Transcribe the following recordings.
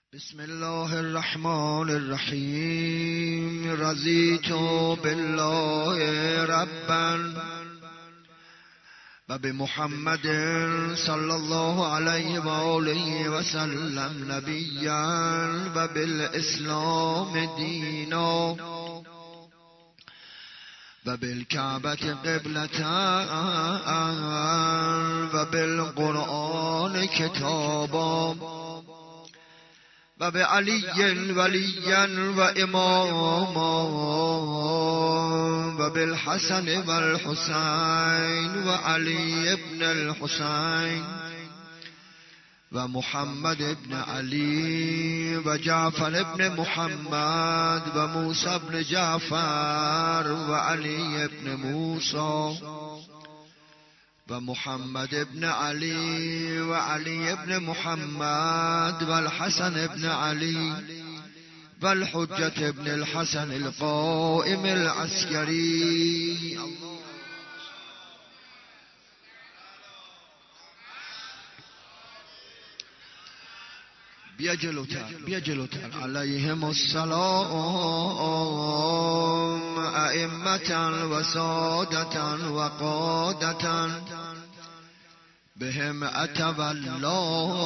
بسم الله الرحمن الرحیم. رضیت بالله ربا و بمحمد صلی الله علیه و آله و سلم نبیا و بالاسلام دینا و بالکعبة قبلة و بالقرآن کتابا و به علی ولیا و اماما و بالحسن و الحسین و علی ابن الحسین و محمد ابن علی و جعفر ابن محمد و موسی ابن جعفر و علی ابن موسی و محمد ابن علی و علی ابن محمد و الحسن ابن علی و الحجة ابن الحسن القائم العسكري. بیا جلوتر علیهم السلام ائمة و سادة و قادة بهم اتولى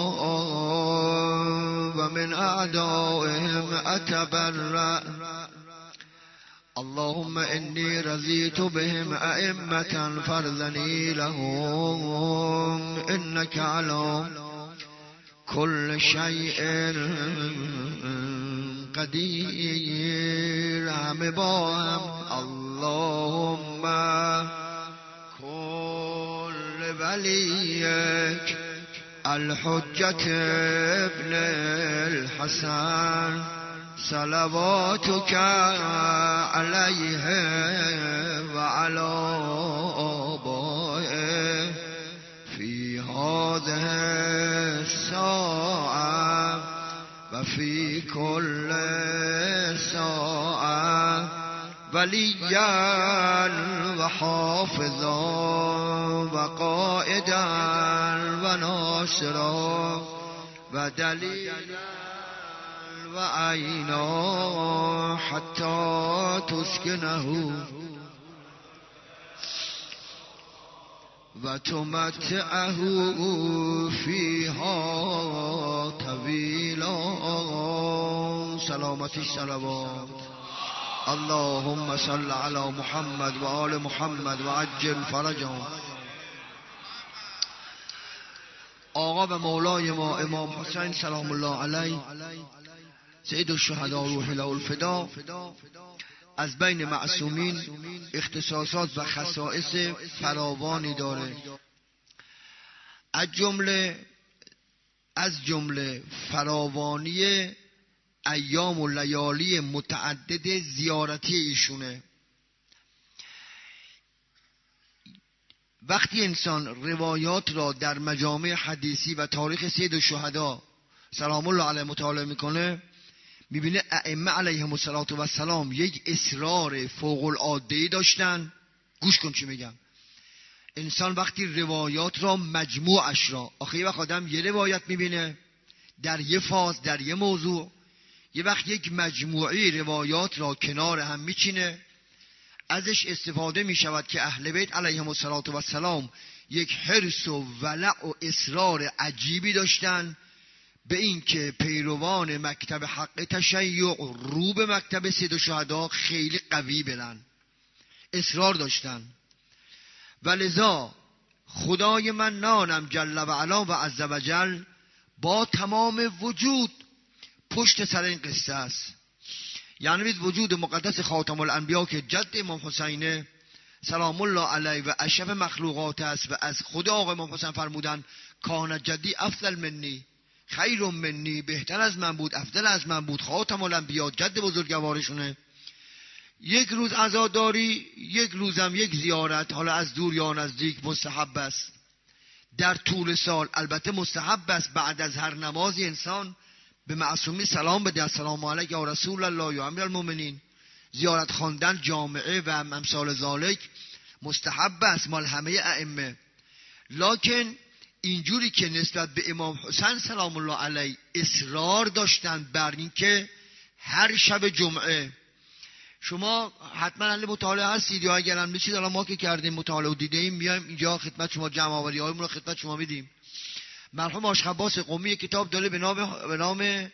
و من اعدائهم اتبرأ. اللهم انی رضیت بهم ائمة فارضنی لهم انك على كل شيء قدیر. همه با هم اللهم كل ولیک الحجة ابن الحسن صلواتك عليه وعلى آبائه في هذه الساعة وفي كل ساعة وليا وحافظا وقائدا وناصرا ودليلا وعينا حتى تسكنه و تمتعه فيها طويلا. سلامتی صلوات. اللهم صل على محمد و آل محمد و عجل فرجهم. آقا و مولای ما امام حسین سلام الله علیه سید الشهدا روح له الفدا از بین معصومین اختصاصات و خصائص فراوانی داره. از جمله فراوانی ایام و لیالی متعدد زیارتی ایشونه. وقتی انسان روایات را در مجامع حدیثی و تاریخ سید الشهدا سلام الله علیه مطالعه میکنه، میبینه ائمه علیهم السلام یک اصرار فوق العاده داشتن. گوش کن چی میگم. انسان وقتی روایات را مجموعش را، آخه یه وقت آدم یه روایت میبینه در یه فاز در یه موضوع، یه وقت یک مجموعی روایات را کنار هم میچینه، ازش استفاده میشود که اهل بیت علیهم السلام یک حرص و ولع و اصرار عجیبی داشتن به این که پیروان مکتب حق تشیع رو به مکتب سید الشهدا خیلی قوی بلن، اصرار داشتن. ولذا خدای منانم جل و علا و عز و جل با تمام وجود پشت سر این قصه است. یعنی بید وجود مقدس خاتم الانبیا که جد امام حسینه سلام الله علیه و اشرف مخلوقات است و از خود آقا امام حسین فرمودن کان جدی افضل منی خیر منی، بهتر از من بود، افضل از من بود، خاتم الانبیا جد بزرگوارشونه. یک روز عزاداری، یک روزم یک زیارت، حالا از دور یا نزدیک مستحب است. در طول سال البته مستحب است بعد از هر نمازی انسان به معصومی سلام بده، السلام علیک یا رسول الله یا امیرالمومنین. زیارت خواندن جامعه و امثال ذالک مستحب است مال همه ائمه. لکن اینجوری که نسبت به امام حسین سلام الله علیه اصرار داشتن بر این که هر شب جمعه، شما حتما اهل مطالعه هستید یا اگر هم نیستید، الان ما که کردیم مطالعه و دیدیم میایم اینجا خدمت شما جمع آوری هایمون رو خدمت شما میدیم. مرحوم آشق عباس قمی کتاب داره به نام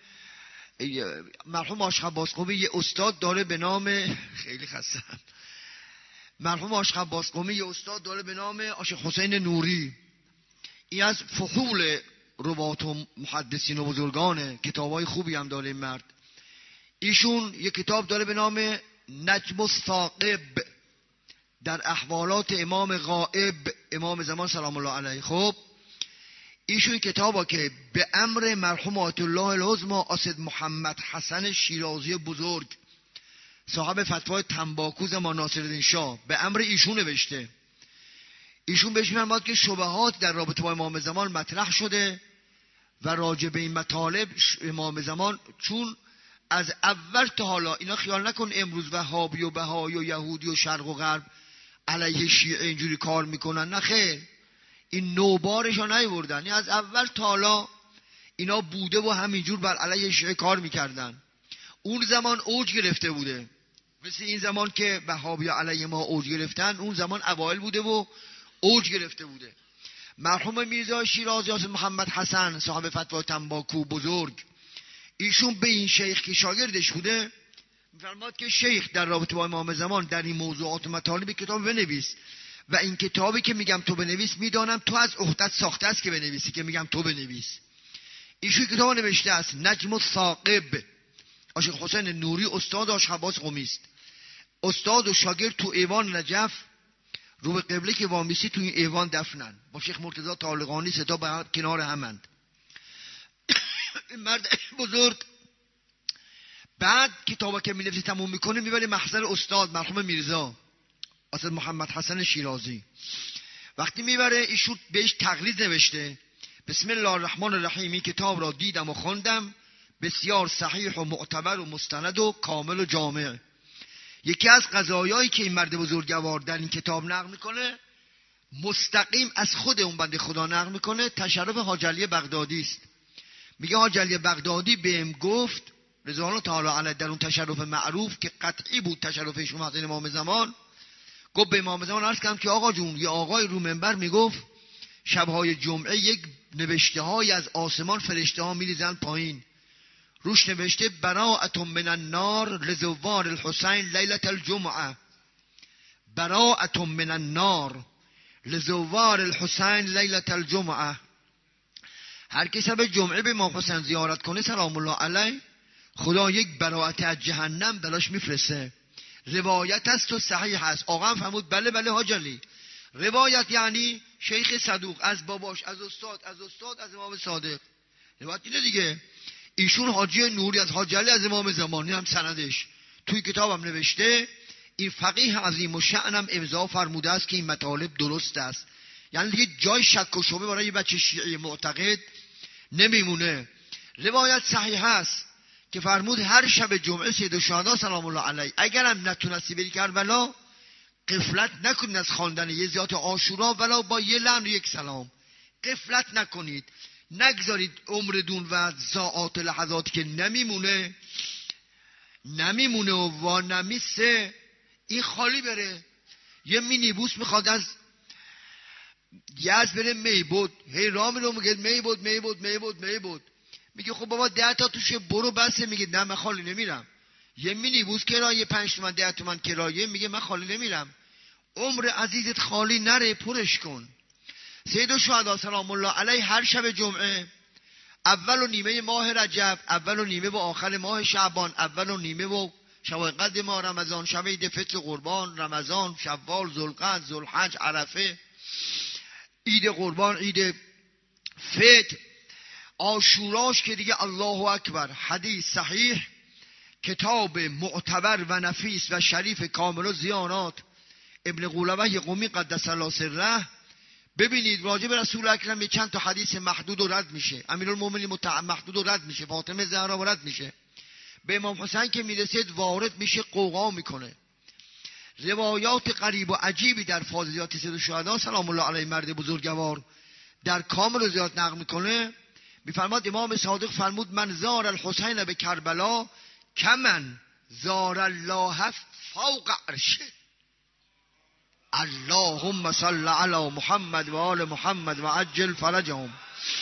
مرحوم آشق عباس قمی یه استاد داره به نام خیلی خستم، مرحوم آشق عباس قمی یه استاد داره به نام آشق حسین نوری. این از فحول روات و محدثین و بزرگانه، کتابای خوبی هم داره این مرد. ایشون یه کتاب داره به نام نجم الثاقب در احوالات امام غائب، امام زمان سلام الله علیه. خب ایشون کتابا که به امر مرحوم آیت الله العظمی اسد محمد حسن شیرازی بزرگ صاحب فتوای تنباکو زمان ناصرالدین شاه به امر ایشون نوشته. ایشون بهش میفرماد که شبهات در رابطه با امام زمان مطرح شده و راجع به این مطالب امام زمان، چون از اول تا حالا اینا خیال نکن امروز وهابی و بهایی و یهودی و شرق و غرب علیه شیعه اینجوری کار میکنن، نه خیر، این نوبارشو نیوردن. از اول تا حالا اینا بوده و همینجور بر علیه شیعه کار میکردن. اون زمان اوج گرفته بوده، مثل این زمان که وهابی علیه ما اوج گرفتن، اون زمان اوایل بوده و اوج گرفته بوده. مرحوم میرزا شیرازی اسد محمد حسن صاحب فتوای تنباکو بزرگ، ایشون به این شیخ که شاگردش بوده میفرماد که شیخ در رابطه با امام زمان در این موضوعات و مطالب کتاب بنویس و این کتابی که میگم تو بنویس میدانم تو از عهدت ساخته است که بنویسی که میگم تو بنویس. ایشون کتاب نوشته است نجم الثاقب. آشق حسین نوری استاد آشق عباس قمی است، استاد و شاگرد تو ایوان نجف رو به قبله که وامیسی تو این ایوان دفنن، با شیخ مرتضی طالقانی ستا به کنار همند. این مرد بزرگ بعد کتابا که می‌نویسه تموم میکنه میبره محضر استاد مرحوم میرزا اسد محمد حسن شیرازی. وقتی میبره ایشون بهش تقلید نوشته بسم الله الرحمن الرحیم، این کتاب را دیدم و خوندم، بسیار صحیح و معتبر و مستند و کامل و جامع. یکی از قضایایی که این مرد بزرگوار در این کتاب نقل میکنه مستقیم از خود اون بنده خدا نقل میکنه، تشرف حاج علی بغدادی است. میگه حاج علی بغدادی بهم گفت رضوان الله تعالی علیه در اون تشرف معروف که قطعی بود تشرف شما حضرت امام زمان، گفت به امام زمان عرض کردم که آقا جون، یه آقای رو منبر میگفت شبهای جمعه یک نوشته های از آسمان فرشته ها میریزن پایین، روش نوشته براءة من النار لزوار الحسین لیلة الجمعه، براءة من النار لزوار الحسین لیلة الجمعه. هر کی شب جمعه به امام حسین زیارت کنه سلام الله علیه خدا یک براءت از جهنم براش میفرسته. روایت است و صحیح است. آقا هم فرمود بله بله حاج علی. روایت یعنی شیخ صدوق از باباش از استاد از امام صادق. روایت اینه دیگه. ایشون حاجی نوری از حاج علی از امام زمانی هم سندش توی کتابم نوشته. این فقیه عظیم و شأنم امضا فرموده است که این مطالب درست است. یعنی دیگه جای شک و شبهه برای یه بچه شیعی معتقد نمیمونه. روایت صحیح است که فرمود هر شب جمعه سید الشهدا سلام الله علیه اگرم نتونستی بری کربلا غفلت نکنید از خواندن یه زیات عاشورا ولو با یه لعن و یک سلام. غفلت نکنید، نگذارید عمردون و ساعات لحظاتی که نمیمونه و وانمیسه این خالی بره. یه مینیبوس میخواد از یزد بره میبود، هی راه میره میگه میبود میگه خب بابا 10 تا توشه برو بسه، میگه نه من خالی نمیرم. یه مینیبوس کرایه 5 تومن 10 تومن کرایه، میگه من خالی نمیرم. عمر عزیزت خالی نره، پرش کن. سید الشهدا سلام الله علیه هر شب جمعه اول و نیمه ماه رجب، اول و نیمه و آخر ماه شعبان، اول و نیمه و شب قدر ماه رمضان، شب عید فطر قربان، رمضان، شوال، ذوالقعده، ذوالحج، عرفه، عید قربان، عید فطر، عاشوراش که دیگه الله اکبر. حدیث صحیح، کتاب معتبر و نفیس و شریف کامل و زیانات ابن قولوه قمی قدس الله سره. ببینید راجع به رسول اکرم چند تا حدیث محدود و رد میشه. امیرالمومنین محدود و رد میشه، فاطمه زهرا رد میشه، به امام حسین که میرسید وارد میشه، قوقا میکنه. روایات غریب و عجیبی در فاضلیات سید الشهدا سلام الله علیه مرد بزرگوار در کامل رضایت نقل میکنه، میفرماد امام صادق فرمود من زار الحسین به کربلا کمن زار الله فوق عرشه. اللهم صل علی محمد و آل محمد و عجل فرجهم.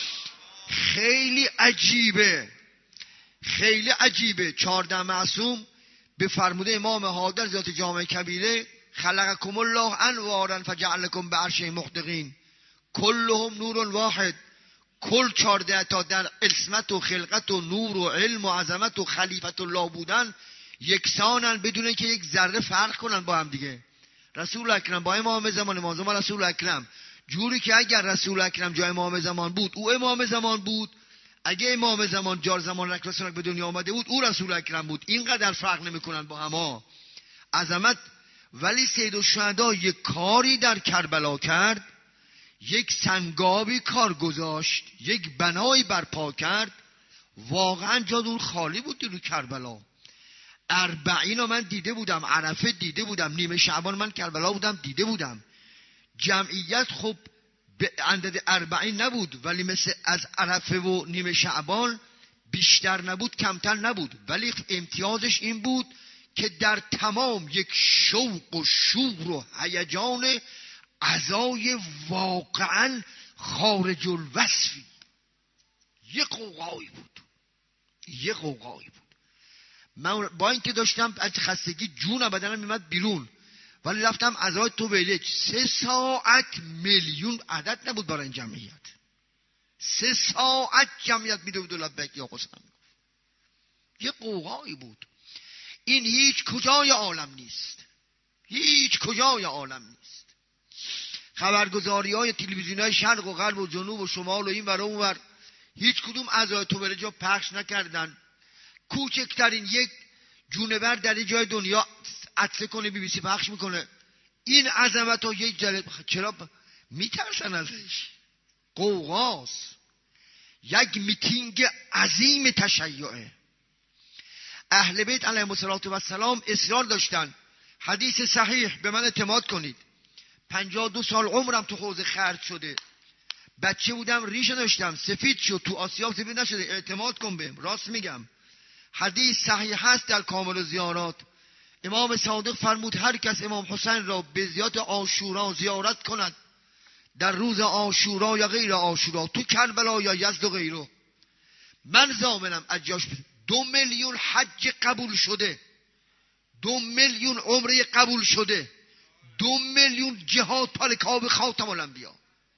خیلی عجیبه، خیلی عجیبه. 14 معصوم به فرموده امام حاضر ذات جامع کبیره خلقکم الله انوارا فجعلکم به عرشه محدقین کلهم نور واحد. کل 14 تا در عصمت و خلقت و نور و علم و عظمت و خلیفت الله بودن یکسانن، بدون که یک ذره فرق کنن با هم دیگه. رسول اکرم با امام زمان، امام زمان رسول اکرم، جوری که اگر رسول اکرم جای امام زمان بود او امام زمان بود، اگه امام زمان جار زمان رسول به دنیا آمده بود او رسول اکرم بود. اینقدر فرق نمیکنن با هم عظمت. ولی سید الشهدا یک کاری در کربلا کرد، یک سنگابی کار گذاشت، یک بنایی برپا کرد، واقعا جادون خالی بود رو کربلا. 40 من دیده بودم، عرفه دیده بودم، نیمه شعبان من کربلا بودم دیده بودم. جمعیت خب به اندازه 40 نبود، ولی مثل از عرفه و نیمه شعبان بیشتر نبود کمتر نبود. ولی امتیازش این بود که در تمام یک شوق و شور و هیجان عزای واقعا خارج الوصفی، یه قوقایی بود، یه قوقایی بود. من با اینکه داشتم از خستگی جونم بدنم میمد بیرون، ولی رفتم عزای طویله 3 ساعت میلیون عدد نبود برای این جمعیت. 3 ساعت جمعیت میده بود لبیک یا قسم. یه قوقایی بود. این هیچ کجای عالم نیست، هیچ کجای عالم نیست. خبرگزاری های تلویزیون های شرق و غرب و جنوب و شمال و این ور و اون ور هیچ کدوم عزای طویله جا پخش نکردن. کوچکترین یک جونور در جای دنیا عطسه کنه بی بی سی پخش میکنه. این عظمت ها یک جلد چرا میترسن ازش؟ قوقاست. یک میتینگ عظیم تشیعه. اهل بیت علیهم السلام اصرار داشتن حدیث صحیح به من اعتماد کنید. 52 سال عمرم تو حوض خرج شده، بچه بودم ریشه داشتم سفید شد، تو آسیاب سفید نشده، اعتماد کن بهم، راست میگم. حدیث صحیح هست در کامل زیارات. امام صادق فرمود هر کس امام حسین را به زیارت عاشورا زیارت کند، در روز عاشورا یا غیر عاشورا، تو کربلا یا یزد و غیره، من ضامنم از جاش 2 میلیون حج قبول شده، 2 میلیون عمره قبول شده، 2 میلیون جهاد پر کعبه خاتم الانبیا.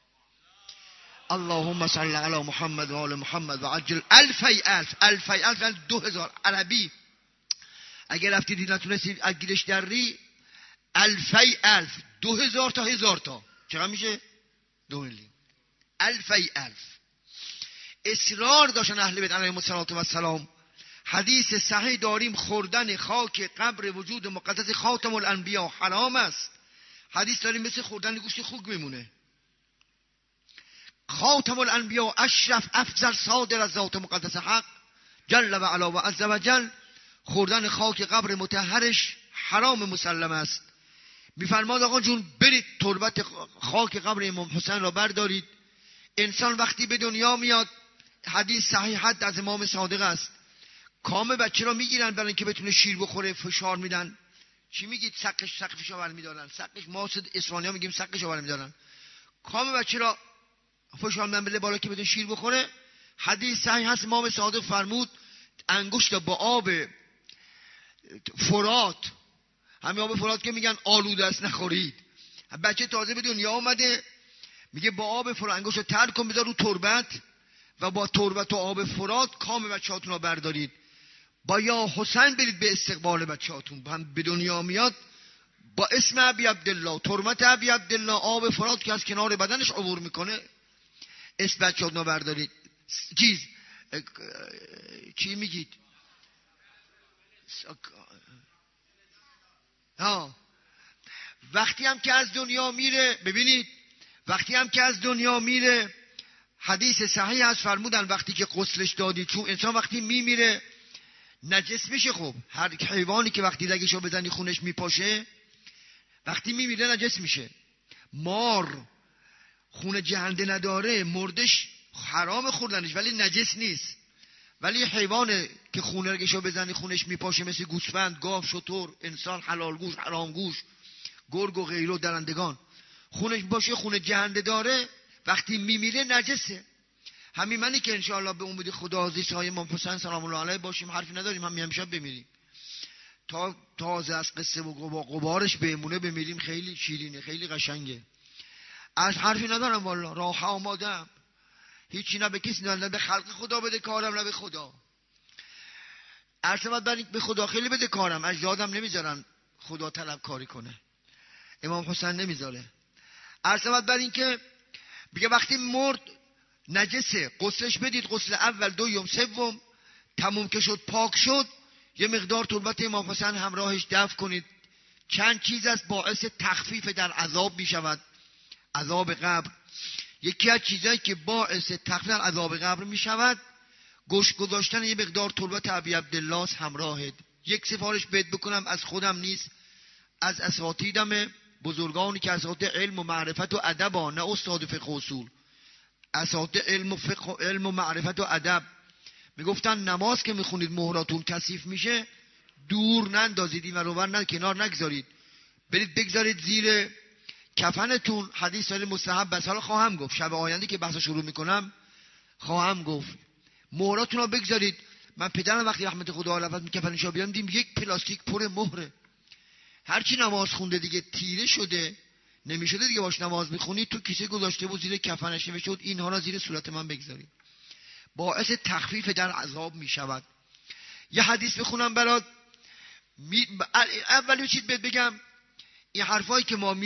اللهم صل علی محمد و آل محمد و عجل الف 2000 عربی. اگر رفتید نتونستید اگیرش دری 1000 2000 تا 1000 تا چقدر میشه؟ 2 میلیون. 1000 اصرار داشتن اهل بیت علیهم السلام. حدیث صحیح داریم خوردن خاک قبر وجود مقدس خاتم الانبیا حرام است. حدیث داریم مثل خوردن گوشت خوک میمونه. خاتم الانبیا اشرف افضل صادر از ذات مقدس حق جل و علا و عز و جل، خوردن خاک قبر مطهرش حرام مسلم است. میفرماد آقا جون برید تربت خاک قبر امام حسین را بردارید. انسان وقتی به دنیا میاد، حدیث صحیح از امام صادق است، کام بچه را میگیرن برای اینکه بتونه شیر بخوره، فشار میدن. چی میگید؟ سقفش آور میدارن. سقفش ما اسپانیا میگیم سقفش آور میدارن. کام بچه را فشار میدن بده بالا که بتونه شیر بخوره. حدیث صحیح هست امام صادق فرمود انگشت با آب فرات، همین آب فرات که میگن آلوده است نخورید. بچه تازه به دنیا آمده، میگه با آب فرات انگشت تر کن بذار رو تربت و با تربت و آب فرات کام بچه‌هاتون رو بردارید. با یا حسین برید به استقبال بچه‌هاتون. هم به دنیا میاد با اسم ابی عبدالله، تربت ابی عبدالله، آب فرات که از کنار بدنش عبور میکنه، اسم بچه‌هاتون رو بردارید. چی میگید؟ وقتی هم که از دنیا میره، ببینید وقتی هم که از دنیا میره، حدیث صحیح از فرمودن وقتی که غسلش دادی، چون انسان وقتی میمیره نجس میشه. خب هر حیوانی که وقتی رگشو بزنی خونش میپاشه، وقتی میمیره نجس میشه. مار خون جهنده نداره، مردش حرام خوردنش ولی نجس نیست. ولی حیوانه که خونه رگشو بزنی خونش میپاشه، مثل گوسفند، گاو، شتر، انسان، حلال گوش، حرام گوش، گرگ و غیره و درندگان، خونش باشه خون جهنده داره، وقتی میمیره نجسه. همین منی که انشاءالله به امید خدا زیست های امام حسین سلام الله علیه باشیم، حرفی نداریم، هم امشب بمیریم. تا تازه از قصه و غبارش بمونه بمیریم، خیلی شیرینه، خیلی قشنگه. از حرفی ندارم والله، راه آمادم، هیچی نه به کسی، نه به خلق خدا بده کارم، نه به خدا. ارتباط به خدا خیلی بده کارم، اجدادم نمیذارن خدا طلب کاری کنه، امام حسین نمیذاره. ارتباط بر این که بگه وقتی مرد نجسه، غسلش بدید، غسل اول، دوم، سوم، تموم که شد پاک شد، یه مقدار تربت امام حسین همراهش دفن کنید. چند چیز است باعث تخفیف در عذاب می شود، عذاب قبر. یکی از چیزایی که باعث تخفیف در عذاب قبر می شود گوش گذاشتن یه مقدار تربت ابی عبدالله همراهت. یک سفارش بهت بکنم، از خودم نیست، از اساتیدم، بزرگانی که اساتید علم و معرفت و ادب، نه استاد فقه و اصول، اساتید علم و معرفت و ادب، میگفتن نماز که میخونید مهراتون کثیف میشه، دور نندازید، این ور نه کنار نگذارید، برید بگذارید زیر کفنتون. حدیث سال مستحب بس، حالا خواهم گفت شب آینده که بحث شروع میکنم خواهم گفت. مهراتون رو بگذارید. من پدرم وقتی رحمت خدا علیه کفنشو بیام دیم یک پلاستیک پر مهره، هرچی نماز خونده دیگه تیره شده نمیشده دیگه باش نماز میخونی، تو کیسه گذاشته بود زیر کفنش نمیشد، اینها را زیر صورت من بگذارید، باعث تخفیف در عذاب میشود. یه حدیث بخونم برات. اولی چیز بهت بگم، این حرفایی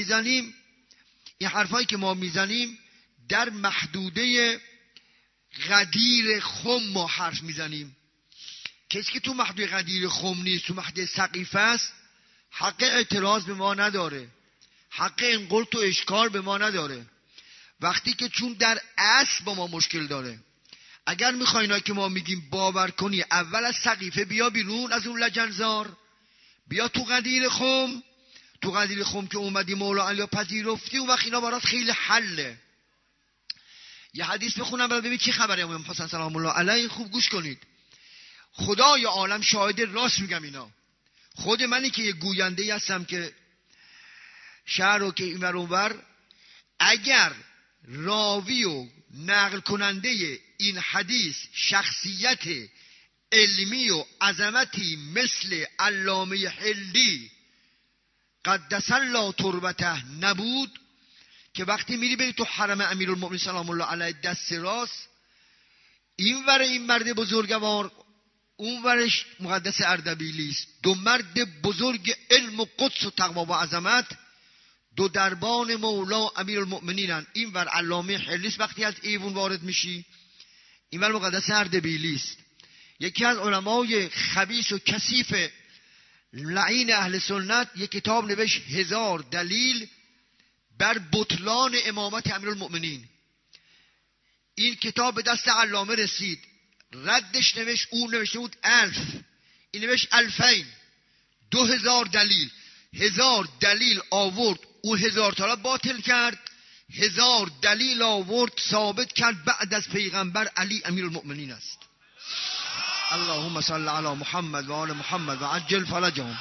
که ما میزنیم در محدوده غدیر خم ما حرف میزنیم. کسی که تو محدوده غدیر خم نیست، تو محدوده سقیفه است، حق اعتراض به ما نداره، حق انقلت و اشکال به ما نداره. وقتی که چون در اصل با ما مشکل داره، اگر میخوای اینا که ما میگیم باور کنی، اول از سقیفه بیا بیرون، از اون لجنزار بیا تو غدیر خم. تو غدیر خم که اومدی مولا علی پذیرفتی، اون وقت اینا برات خیلی حله. یه حدیث بخونم برای ببین چی خبره. امام حسین سلام الله علیه خوب گوش کنید. خدای عالم شاهد، راست میگم اینا. خود منی که یه گوینده‌ای هستم که شعر رو که اینور اونور، اگر راوی و نقل کننده این حدیث شخصیت علمی و عظمتی مثل علامه حلی قدس الله تربته نبود، که وقتی میری بری تو حرم امیرالمؤمنین سلام الله علیه دست راست، این ور این مرد بزرگوار، اون ورش مقدس اردبیلی است، دو مرد بزرگ علم و قدس و تقوا و عظمت، دو دربان مولا امیرالمؤمنینن. این ور علامه حلی است، وقتی از ایوون وارد میشی، این ور مقدس اردبیلی است. یکی از علمای خبیث و کثیف لعین اهل سنت یک کتاب نوشت 1000 دلیل بر بطلان امامت امیرالمؤمنین. این کتاب به دست علامه رسید، ردش نوشت، اون نوشته بود 1000، این نوشت 2000، 2000 دلیل. 1000 دلیل آورد، اون 1000 تا را باطل کرد، 1000 دلیل آورد ثابت کرد بعد از پیغمبر علی امیرالمؤمنین است. اللهم صل علی محمد و آل محمد و عجل فرجهم.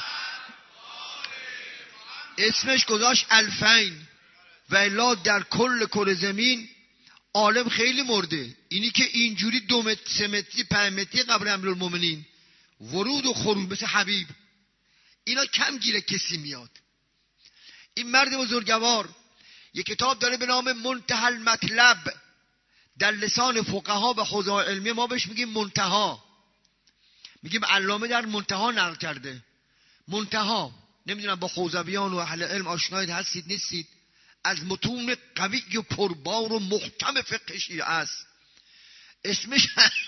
اسمش گذاشت 2000 و الا در کل کره زمین عالم خیلی مرده. اینی که اینجوری 2 متر 3 متری 5 متری قبر امیرالمؤمنین ورود و خروج مثل حبیب، اینا کم گیره کسی میاد. این مرد بزرگوار یک کتاب داره به نام منتهى المطلب، در لسان فقها و حوزه علمی ما بهش میگیم منتها، میگیم علامه در منتها نقل کرده. منتها، نمیدونم با حوزویان و اهل علم آشنایید هستید نیستید، از متون قوی و پربار و محکم فقه شیعه است. اسمش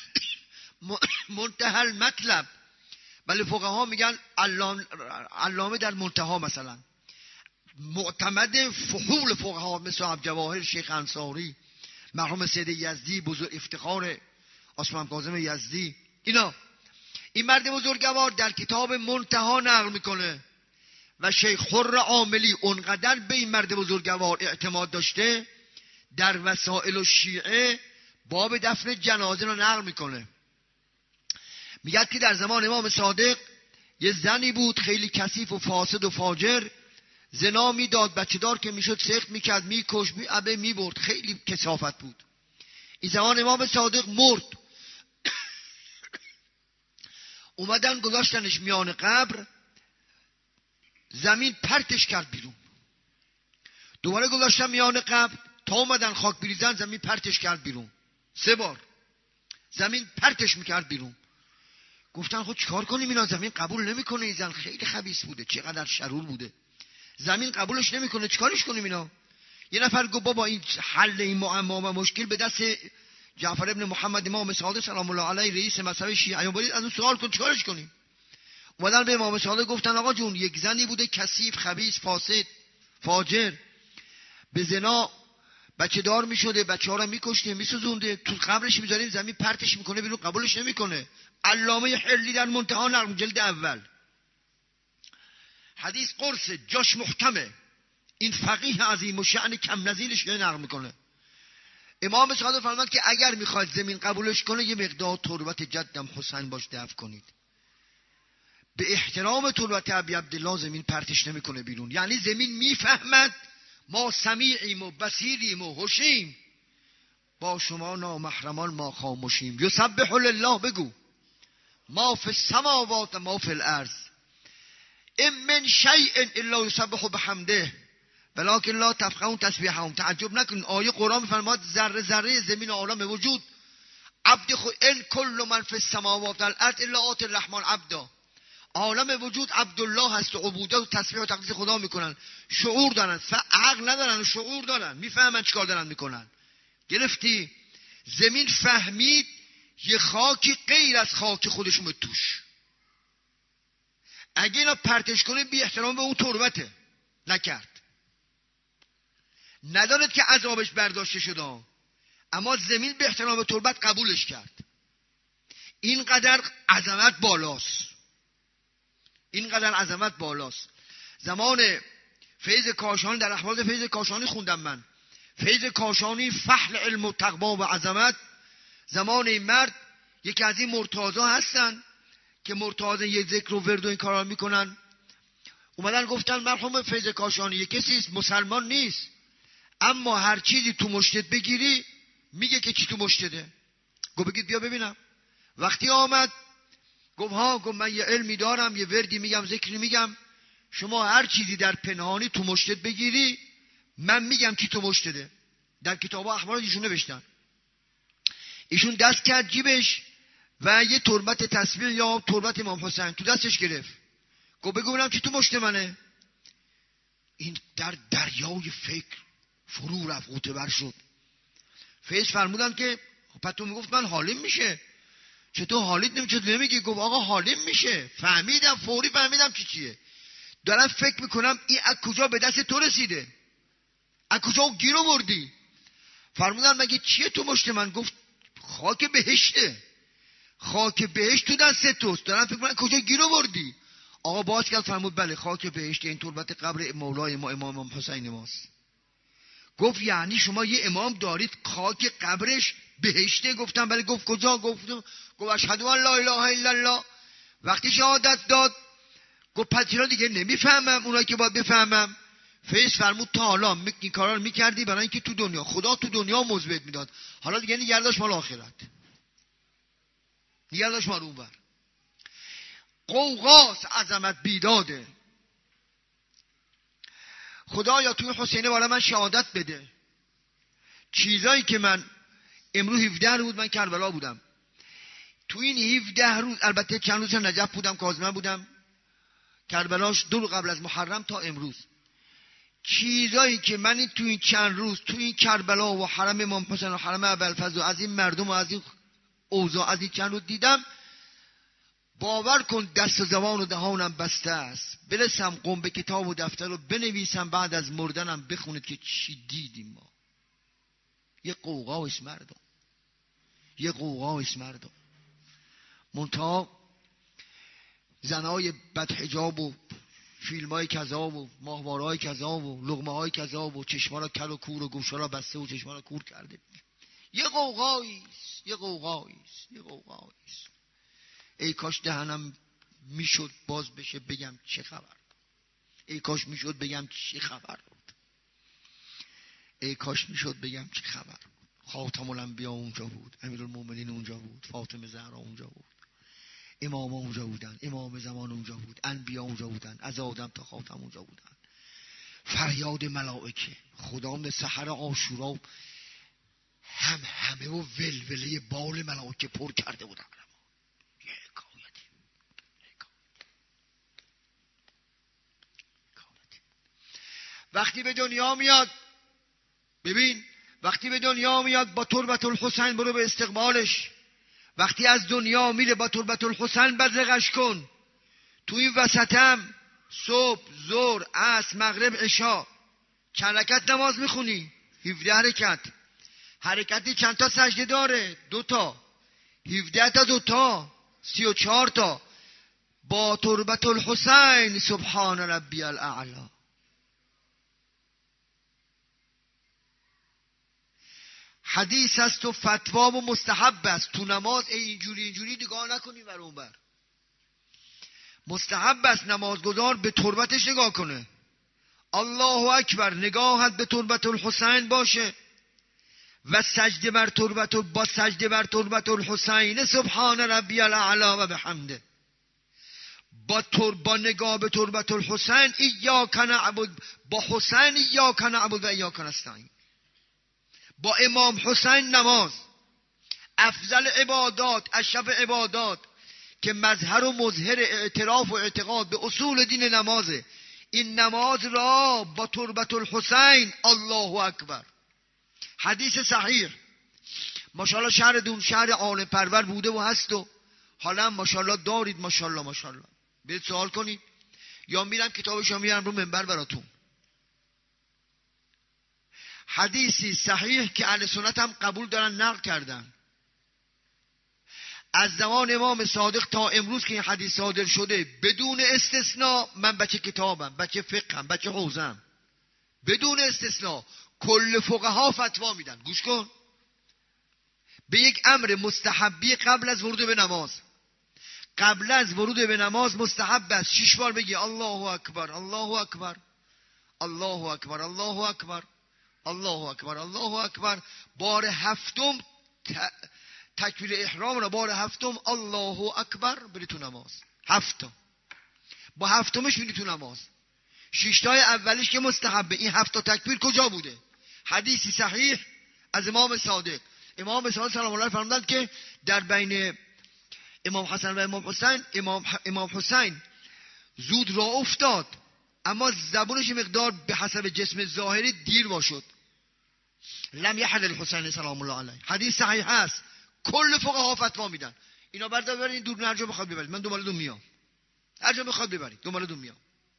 منتهى المطلب، ولی فقها میگن علامه در منتها. مثلا معتمد فحول فقها مثل عبدالجواهر شیخ انصاری، مرحوم سید یزدی، بزرگ افتخار عثمان کاظم یزدی، اینا. این مرد بزرگوار در کتاب منتها نقل میکنه و شیخ حر عاملی اونقدر به این مرد بزرگوار اعتماد داشته، در وسائل و شیعه باب دفن جنازه رو نقل میکنه. میگه که در زمان امام صادق یه زنی بود خیلی کثیف و فاسد و فاجر، زنا میداد، بچه دار که میشد سخت میکرد، میکش، میبرد، خیلی کثافت بود. این زمان امام صادق مرد. اومدن گذاشتنش میان قبر، زمین پرتش کرد بیرون. دوباره گذاشتن میان قبر تا اومدن خاک بریزن، زمین پرتش کرد بیرون. 3 بار زمین پرتش میکرد بیرون. گفتن خب چیکار کنیم اینا؟ زمین قبول نمیکنه، این زن خیلی خبیث بوده، چقدر شرور بوده، زمین قبولش نمیکنه، چیکارش کنیم اینا؟ یه نفر گفت بابا این حل این معما و مشکل به دست جعفر ابن محمد امام صادق سلام الله علیه رئیس مذهب شیعه، برید از اون سوال کن چیکارش کنیم. اومدن به امام صادق گفتن آقا جون یک زنی بوده کثیف، خبیث، فاسد، فاجر، به زنا بچه دار میشده، بچه‌ها رو میکشته، میسوزونده، تو قبرش میذاریم زمین پرتش میکنه بیرون، قبولش نمیکنه. علامه حلی در منتهی نقل جلد اول، حدیث قرص جاش محکمه، این فقیه عظیم و شأن کم نظیرش نقل میکنه. امام صادق فرمود که اگر میخواید زمین قبولش کنه یه مقدار تربت جدم حسین باش دفن کنید. به احترام تربت ابی عبدالله زمین پرتش نمیکنه بیرون. یعنی زمین میفهمد ما سمیعیم و بصیریم و هوشیم، با شما نامحرمان ما خاموشیم. یسبح لله، بگو ما فی السماوات ما فی الارض ان من شیء الا یسبح بحمده ولکن لا تفقهون تسبیحهم. تعجب نکن، آیه قرآن میفرماد ذره ذره زمین و عالم وجود عبد خود ان کل من فی السماوات والارض الا آتی الرحمن عبدا، عالم وجود عبدالله هست و عبوده و تسبیح و تقدیس خدا میکنن، شعور دارن، عقل ندارن، شعور دارن، میفهمن چیکار دارن میکنن. گرفتی؟ زمین فهمید یه خاکی غیر از خاک خودشون به توش، اگه اینا پرتش کنه بی احترام به اون تربته، نکرد. نداند که عذابش برداشته شده، اما زمین به احترام به تربت قبولش کرد. اینقدر عظمت بالاست، اینقدر عظمت بالاست. زمان فیض کاشانی، در احوال فیض کاشانی خوندم من، فیض کاشانی فحل علم و تقوا و عظمت. زمان این مرد یکی از این مرتاضا هستن که مرتاضا یک ذکر و ورد و این کارا میکنن، اومدن گفتن مرحوم فیض کاشانی یک کسی است مسلمان نیست، اما هر چیزی تو مشتت بگیری میگه که چی تو مشتته. گفت بگید بیا ببینم. وقتی آمد گفت ها، گفت من یه علمی دارم، یه وردی میگم، ذکری میگم، شما هر چیزی در پنهانی تو مشتت بگیری من میگم چی تو مشتته. در کتاب اخبار ایشون نوشتن. ایشون دست کرد جیبش و یه تربت تسبیح یا تربت امام حسین تو دستش گرفت، گفت بگو ببینم چی تو مشت منه. این در دریای فکر فرو رفت، غوطه‌ور شد. فیض فرمودن که پس تو میگفت من حالیم میشه، چطور حالیت نمیگی؟ گفت آقا حالیم میشه، فهمیدم، فوری فهمیدم چیه. دارم فکر میکنم این از کجا به دست تو رسیده، از کجا گیر آوردی؟ فرمودن مگه چیه تو مشت من؟ گفت خاک بهشته، خاک بهشت تو دست توست. دارم فکر میکنم کجا گیر آوردی؟ آقا باز کرد فرمود بله خاک بهشت این تربت قبر مولای ما امام حسین ماست. گفت یعنی شما یه امام دارید خاک قبرش بهشته؟ گفتم بله. گفت کجا؟ گفت اشهد ان لا اله الا الله. وقتی شهادت داد گفت پس چرا دیگه نمیفهمم اونایی که باید بفهمم؟ فیض فرمود تا حالا این کارا رو میکردی برای اینکه تو دنیا خدا تو دنیا مثبت میداد، حالا دیگه نگرداش مال آخرت، نگرداش مال اونور. قوقاس عظمت بیداده. خدایا توی حسینه برای من شهادت بده. چیزایی که من امروز 17 روز من کربلا بودم، تو این 17 روز البته چند روز نجف بودم، کاظمه بودم، کربلاش 2 روز قبل از محرم تا امروز، چیزایی که من تو این چند روز تو این کربلا و حرم امام حسین و حرم ابوالفضل و از این مردم و از این اوضاع از این چند روز دیدم، باور کن دست و زبان و دهانم بسته است. برسم قم به کتاب و دفتر رو بنویسم، بعد از مردنم بخونید که چی دیدیم ما. یه قوقاش مردم، یه قوقاش مردم. منتها زنای بدحجاب و فیلمای کذاب و ماهواره‌های کذاب و لقمه‌های کذاب و چشما را کل و کور و گوشا را بسته و چشما را کور کرده. یه قوقاییست. ای کاش دهنم میشد باز بشه بگم چه خبر. ای کاش میشد بگم چه خبر بود. خاتم الانبیا اونجا بود، امیرالمومنین اونجا بود، فاطمه زهرا اونجا بود، امام اونجا بودن، امام زمان اونجا بود، انبیا اونجا بودن، از آدم تا خاتم اونجا بودن. فریاد ملائکه، خداوند سحر عاشورا همه و ولوله بال ملائکه پر کرده بودن. وقتی به دنیا میاد، ببین وقتی به دنیا میاد با تربت الحسین برو به استقبالش. وقتی از دنیا میره با تربت الحسین بدرقش کن. تو این وسطم صبح، ظهر، عصر، مغرب، عشا چند رکعت نماز میخونی؟ 17 حرکت. حرکتی چند تا سجده داره؟ 2 تا. 17 تا 2 تا 34 تا. با تربت الحسین سبحان ربی الاعلی. حدیث است و فتوا و مستحب است. تو نماز اینجوری نگاه نکنی بر اون بر. مستحب است نمازگزار به تربتش نگاه کنه. الله اکبر نگاهت به تربت الحسین باشه و سجده بر تربت الحسین سبحان ربی الاعلی و بحمده. با نگاه به تربت الحسین ایاک نعبد، با حسین ایاک نعبد و ایاک نستعین. با امام حسین نماز افضل عبادات، اشرف عبادات که مظهر و مظهر اعتراف و اعتقاد به اصول دین نمازه. این نماز را با تربت الحسین الله اکبر. حدیث صحیح. ماشاءالله شهرتون شهر عالم پرور بوده و هست و حالا ماشاءالله دارید. ماشاءالله برید سوال کنید یا میرم کتابشو میارم رو منبر براتون. حدیثی صحیح که اهل سنت هم قبول دارن نقل کردن. از زمان امام صادق تا امروز که این حدیث صادر شده بدون استثناء، من بچه کتابم، بچه فقهم، بچه حوزم، بدون استثناء کل فقها فتوا میدن. گوش کن. به یک امر مستحبی قبل از ورود به نماز. قبل از ورود به نماز مستحب است 6 بار بگی الله اکبر، الله اکبر، الله اکبر، الله اکبر، الله اکبر، الله اکبر. بار هفتم تکبیر احرام را بار هفتم الله اکبر بری تو نماز. هفتم با هفتمش میری تو نماز. 6 تای اولیش که مستحبه. این 7 تا تکبیر کجا بوده؟ حدیثی صحیح از امام صادق. امام صادق سلام الله فرمودند که در بین امام حسن و امام حسین زود راه افتاد، اما زبونش مقدار به حسب جسم ظاهری دیر واشد. لم یحل الحسین سلام الله علیه. حدیث صحیح هست. کل فقها فتوا میدن. اینا بردار ببرین دور هر جا بخواد ببرید. من دنبالتون میام. هر جا بخواد ببرید دنبالتون میام.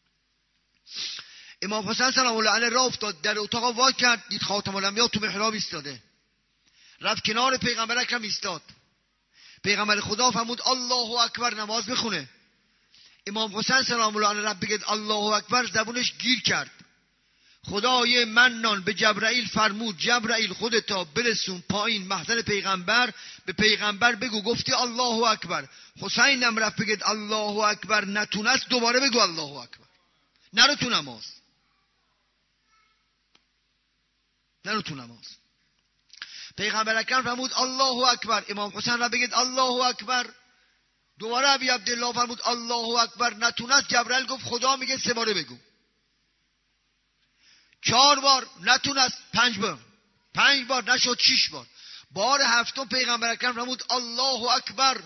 امام حسین سلام الله علیه راه افتاد، در اتاق وا کرد، دید خاتم الانبیا تو محراب ایستاده. رفت کنار پیغمبر اکرم ایستاد. پیغمبر خدا فرمود الله اکبر نماز بخونه. امام حسین سلام الله علیه رفت بگید الله اکبر، زبونش گیر کرد. خدای منان به جبرائیل فرمود جبرائیل خودتا برسون پایین محضر پیغمبر، به پیغمبر بگو گفتی الله اکبر. حسین هم رفت بگید الله اکبر، نتونست دوباره بگو الله اکبر. نرو تو نماز. پیغمبر اکرم فرمود الله اکبر. امام حسین را بگید الله اکبر. دوباره ابی عبدالله فرمود الله اکبر. نتونست جبرائیل گفت خدا میگه 3 باره بگو. 4 بار نتونست، 5 بار، 5 بار نشد، 6 بار. بار هفتم پیغمبر اکرم فرمود الله اکبر.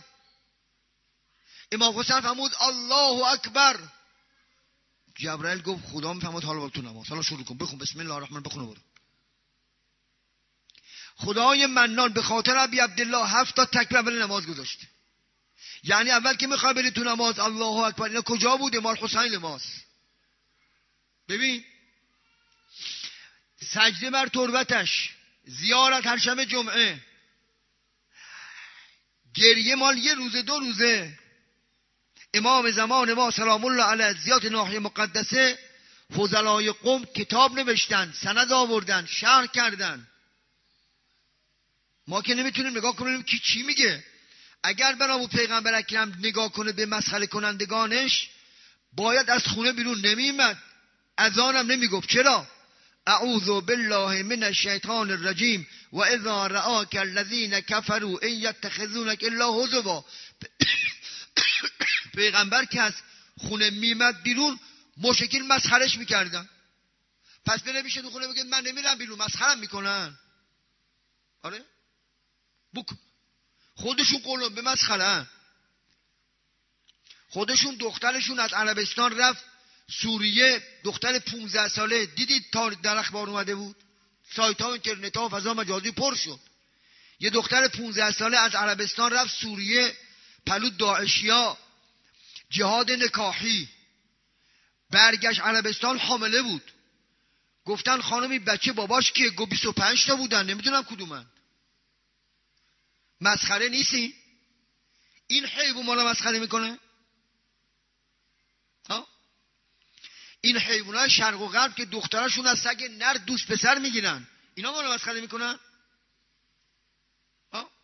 امام حسین فرمود الله اکبر. جبرائیل گفت خدا میفهمد حالا برو تو نماز. حالا شروع کن، بخون بسم الله الرحمن بخون برو. خدای منان به خاطر ابی عبدالله 7 تا تکبیر اول نماز گذاشته. یعنی اول که میخوای بری تو نماز الله اکبر، اینا کجا بوده؟ مال حسین لباس. ببین سجده بر تربتش، زیارت هر شب جمعه، گریه مال 1 روزه 2 روزه. امام زمان ما سلام الله علیه زیاد ناحیه مقدسه فضلای قوم کتاب نوشتن، سند آوردن، شرح کردن. ما که نمیتونیم نگاه کنیم کی چی میگه. اگر بنا پیغمبر اکرم نگاه کنه به مسخره کنندگانش باید از خونه بیرون نمیمد، اذانم نمیگفت. چرا؟ اعوذ بالله من الشیطان الرجیم و اذا رآک الذین کفروا ان یتخذونک الا هزوا. پیغمبر که از خونه میمد بیرون مشرکین مسخرش میکردن. پس بنویشه تو خونه بگه من نمیرم بیرون، مسخرم میکنن. آره بکن. خودشون قولون به مسخره. خودشون دخترشون از عربستان رفت سوریه، دختر 15 ساله. دیدید تا در اخبار اومده بود، سایت ها اینترنت ها فضا مجازی پر شد. یه دختر 15 ساله از عربستان رفت سوریه، پلو داعشیا، جهاد نکاحی. برگشت عربستان حامله بود. گفتن خانمی بچه باباش کیه؟ گفت 25 تا بودن، نمیدونم کدومن. مسخره نیستی؟ این حیوان ما رو مسخره میکنه؟ ها؟ این حیوانای شرق و غرب که دختراشون از سگ نر دوست پسر میگیرن، اینا ما رو مسخره میکنن؟ ها؟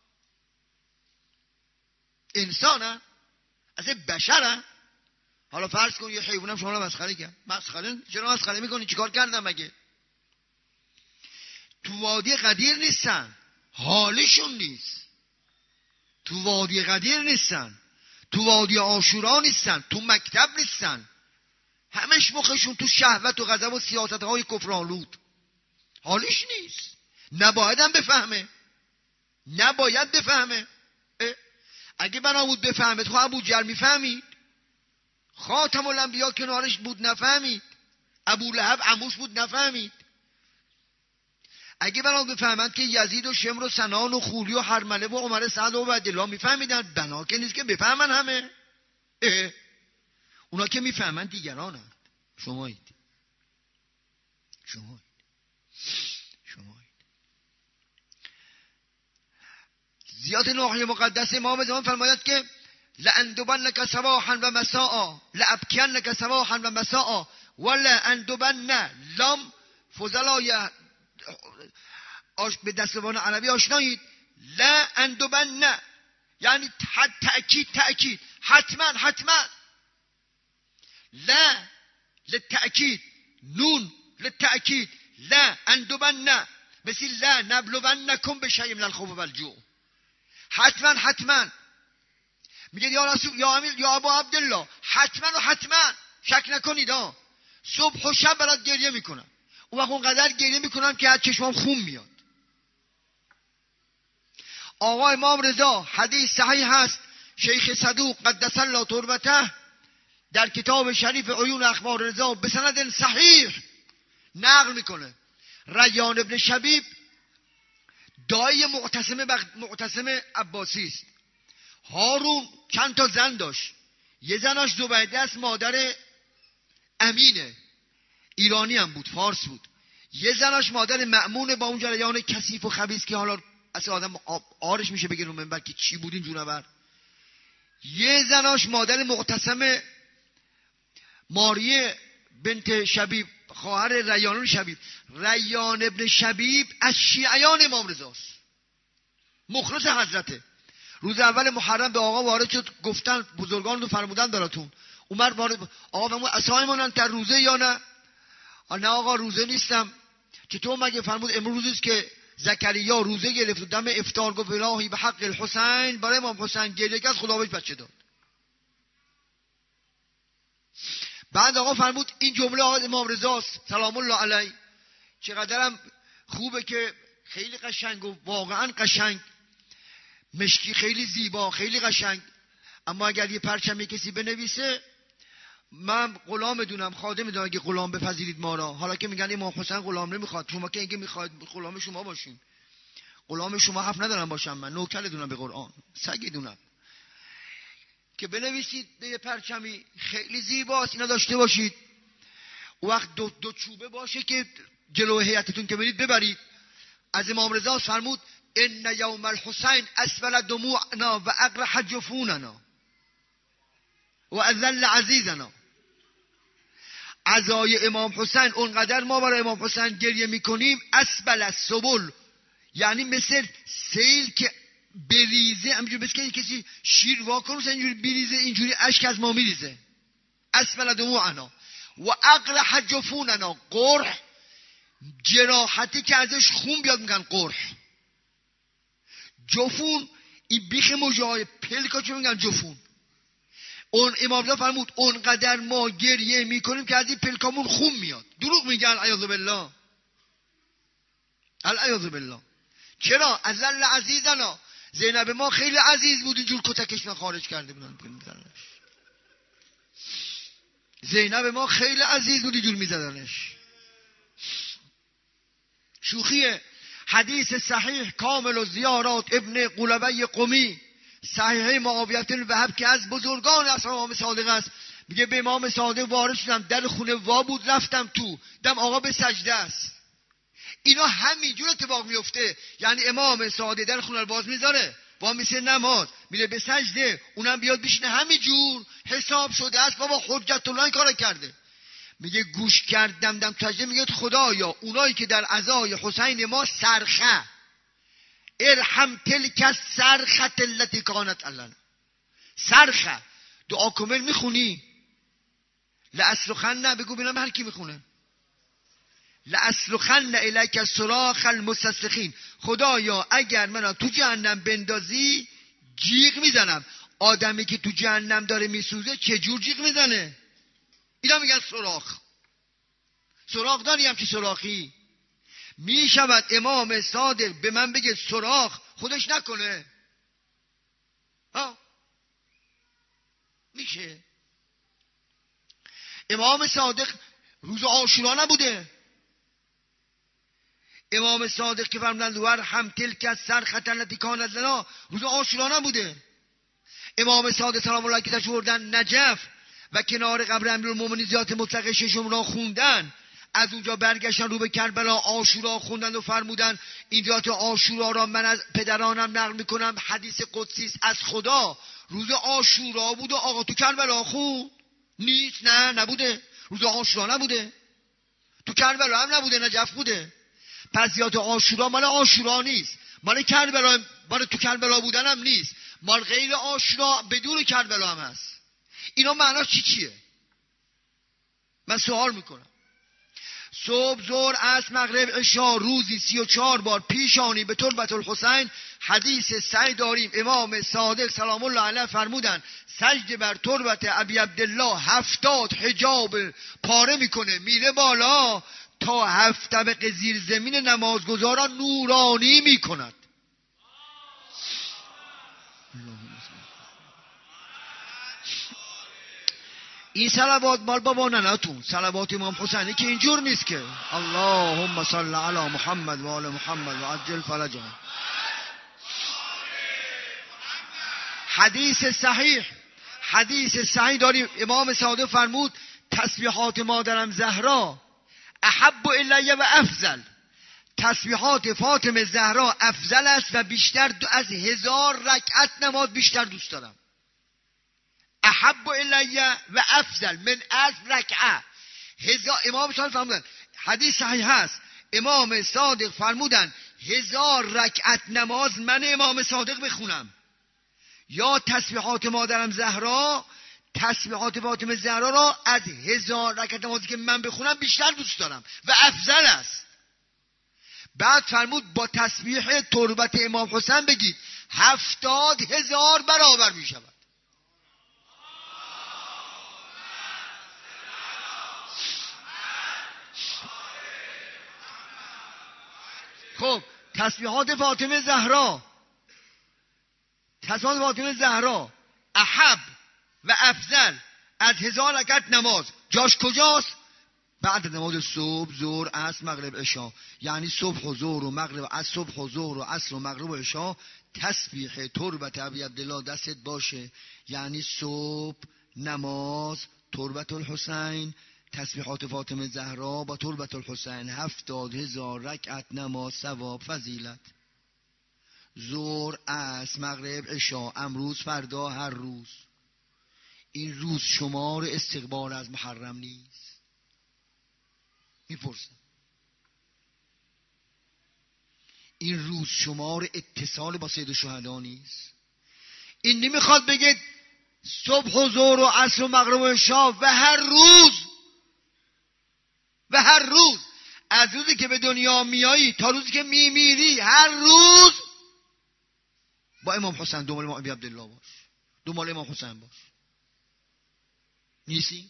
انسانن؟ اصلا بشرن؟ حالا فرض کن یه حیوانم شما رو مسخره کرد. مسخره؟ چرا مسخره میکنی؟ چیکار کردم مگه؟ تو وادی قدیر نیستن، حالشون نیست. تو وادی قدیر نیستن، تو وادی عاشورا نیستن، تو مکتب نیستن. همش مخشون تو شهوت و غضب و سیاست‌های کفرآلود. حالش نیست. نبایدم بفهمه. نباید بفهمه. اگه بنا بود بفهمه تو ابوجهل میفهمید؟ خاتم الانبیا کنارش بود نفهمید؟ ابولهب عموش بود نفهمید؟ اگه بنا بفهمند که یزید و شمر و سنان و خولی و حرمله و عمر سعد و عبدالله میفهمیدن، بنا که نیست که بفهمن همه. اونا که میفهمن دیگرانند. شمایید. زیاد ناحیه مقدس امام زمان فرماید که لأندبنک صباحا و مساء لأبکنک صباحا و مساء ولا اندبن لام فضلای به دستوان عربی آشنایید. لا اندبن یعنی تأکید حتما. لا للتأکید، نون للتأکید. لا اندبن مثل لا نبلونکم بشیء من الخوف والجوع. حتما میگه یا رسول یا امیر یا ابو عبدالله، حتما شک نکنید. صبح و شب برات گریه میکنم. اون وقت اونقدر گریه میکنم که از چشمام خون میاد. آقا امام رضا حدیث صحیح هست، شیخ صدوق قدس الله تربته در کتاب شریف عیون اخبار رضا به سند صحیح نقل میکنه. ریان ابن شبیب دایی معتصم عباسی است. هارون چند تا زن داشت. یه زناش زبیده است، مادر امینه، ایرانی هم بود، فارس بود. یه زناش مادر مأمون با اون جریان کثیف و خبیث که حالا اصلا آدم آرش میشه بگه رو منبر که چی بود این جونور. یه زناش مادر معتصم ماریه بنت شبیب، خواهر ریان شبیب. ریان ابن شبیب از شیعیان امام رضاست، مخلص حضرته. روز اول محرم به آقا وارد شد، گفتن بزرگان رو فرمودن براتون. عمر وارد، آقا فرمود اسایمون در روزه یا نه؟ نه آقا روزه نیستم. چطور مگه؟ فرمود امروز است که زکریا روزه گرفت و دم افطار گفت الهی به حق الحسین، برای امام حسین گریه کرد، خدا بهش بچه داد. بعد آقا فرمود این جمله آقا امام رضاست سلام الله علیه. چقدرم خوبه که خیلی قشنگ و واقعا قشنگ، مشکی، خیلی زیبا، خیلی قشنگ. اما اگر یه پرچمی کسی بنویسه، من غلام دونم، خادم دونم، اگه غلام بپذیرید ما را. حالا که میگن امام حسین غلام نمیخواد، شما که اینکه میخواید غلام شما باشین. غلام شما حرف ندارم باشم، من نوکر دونم به قرآن، سگ دونم. که بنویسید یه پرچمی خیلی زیباست، اینا داشته باشید. وقت دو چوبه باشه که جلو هیئتتون که برید ببرید. از امام رضا فرمود ان یوم الحسین اسفل دموعنا و اقرح جفوننا. و اذل عزیزنا. عزای امام حسین اونقدر ما برای امام حسین گریه میکنیم. اسبل السبل، یعنی مثل سیل که بریزه، همینجور مثل که کسی شیر واکنه مثل اینجوری بریزه، اینجوری اشک از ما میریزه. اسفل دموعنا و اقرح جفوننا. قرح جراحتی که ازش خون بیاد میگن قرح. جفون این بیخ موجهای پلکا چون میگن جفون. اون امام الله فرمود اونقدر ما گریه میکنیم که از این پلکامون خون میاد. دروغ میگن العیاذ بالله، العیاذ بالله. چرا؟ ازل عزیزنا. زینب ما خیلی عزیز بود، اینجور کتکش خارج کرده بودن. زینب ما خیلی عزیز بود، اینجور میزدنش. شوخیه. حدیث صحیح کامل و زیارات ابن قلبه قمی، صحیح معاویه الوهب که از بزرگان اصحاب امام صادق است، میگه به امام صادق وارد شدم، در خونه وا بود، رفتم تو، دم آقا به سجده است. اینا همینجور اتفاق میفته. یعنی امام صادق در خونه رو باز میذاره، با میسه نماز میره به سجده، اونم بیاد بشینه، همینجور حساب شده است. بابا حجت الله این کارو کرده. میگه گوش کردم دم سجده، میگه خدایا اونایی که در عزای حسین ما سرخه، ارحم تلک الصرخه التي كانت لنا. سرخه دعا کامل میخونی؟ لأصرخن، بگو ببینم هر کی میخونه. لأصرخن الیک صراخ المستصرخین. خدایا اگر منو تو جهنم بندازی جیغ میزنم. آدمی که تو جهنم داره میسوزه چه جور جیغ میزنه؟ اینا میگن صراخ. صراخ داری هم که صراخی میشود امام صادق به من بگه صراخ خودش نکنه؟ ها میشه؟ امام صادق روز عاشورا نبوده؟ امام صادق که فرمودند ورحم تلک الصرخه التي كانت لنا، روز عاشورا نبوده؟ امام صادق سلام الله علیه بردن نجف و کنار قبر امیرالمومنین ذات مطلق ششم را خوندن. از اونجا برگشتن رو به کربلا، عاشورا خوندن و فرمودن این ذات عاشورا را من از پدرانم نقل میکنم، حدیث قدسی است از خدا. روز عاشورا بود و آقا تو کربلا خوند؟ نیست، نه نبوده، روز عاشورا نبوده، تو کربلا هم نبوده، نجف بوده. پس ذات عاشورا مال عاشورا نیست، مال کربلا، مال تو کربلا بودن هم نیست، مال غیر عاشورا بدون کربلا هم هست. اینا معناش چیه؟ من سوال میکنم. صبح، ظهر، عصر، مغرب، عشا، روزی 34 بار پیشانی به تربت الحسین. حدیث صحیح داریم امام صادق سلام الله علیه فرمودن سجده بر تربت ابی عبدالله 70 حجاب پاره میکنه، میره بالا تا 7 طبقه زیر زمین نمازگزاران نورانی میکند. این صلوات مال بابا ننتون، صلوات امام حسینی که اینجور نیست که اللهم صل علی محمد و آل محمد و عجل فرجهم. حدیث صحیح داریم امام صادق فرمود تسبیحات مادرم زهرا احب الی و افضل. تسبیحات فاطمه زهرا افضل است و بیشتر از 1000 رکعت نماز بیشتر دوست دارم. احب الی و افضل من 1000 رکعه. امام صادق فرمودن، حدیث صحیح هست، امام صادق فرمودن 1000 رکعت نماز من امام صادق بخونم یا تسبیحات مادرم زهرا، تسبیحات فاطمه زهرا را از 1000 رکعت نمازی که من بخونم بیشتر دوست دارم و افضل است. بعد فرمود با تسبیح تربت امام حسین بگید 70,000 برابر می شود. خب تسبیحات فاطمه زهرا احب و افضل از 1000 رکعت نماز جاش کجاست؟ بعد نماز صبح، ظهر، عصر، مغرب، عشا. یعنی صبح و ظهر و مغرب، از صبح و ظهر و عصر و مغرب و عشا تسبیح تربت ابی عبدالله دستت باشه. یعنی صبح نماز تربت الحسین، تسبیحات فاطمه زهرا با تربت الحسین 70,000 رکعت نماز ثواب فضیلت. ظهر، عصر، مغرب، عشا، امروز، فردا، هر روز. این روز شمار استقبال از محرم نیست؟ میپرسم این روز شمار اتصال با سید الشهدا نیست؟ این نمیخواد بگه صبح و ظهر و عصر و مغرب و عشا و هر روز از روزی که به دنیا میایی تا روزی که میمیری هر روز با امام حسین دنبال امام ابی عبدالله باش، دنبال امام حسین باش. نیستی؟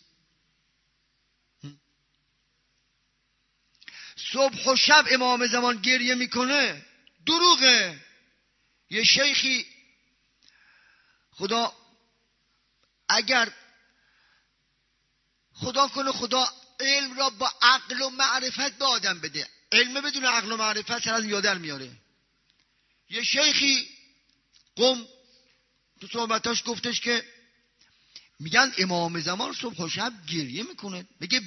صبح و شب امام زمان گریه میکنه، دروغه. یه شیخی اگر خدا کنه خدا علم را با عقل و معرفت به آدم بده، علم بدون عقل و معرفت سر از یادر میاره. یه شیخی قم تو صحبتاش گفتش که میگن امام زمان صبح و شب گریه میکنه، بگه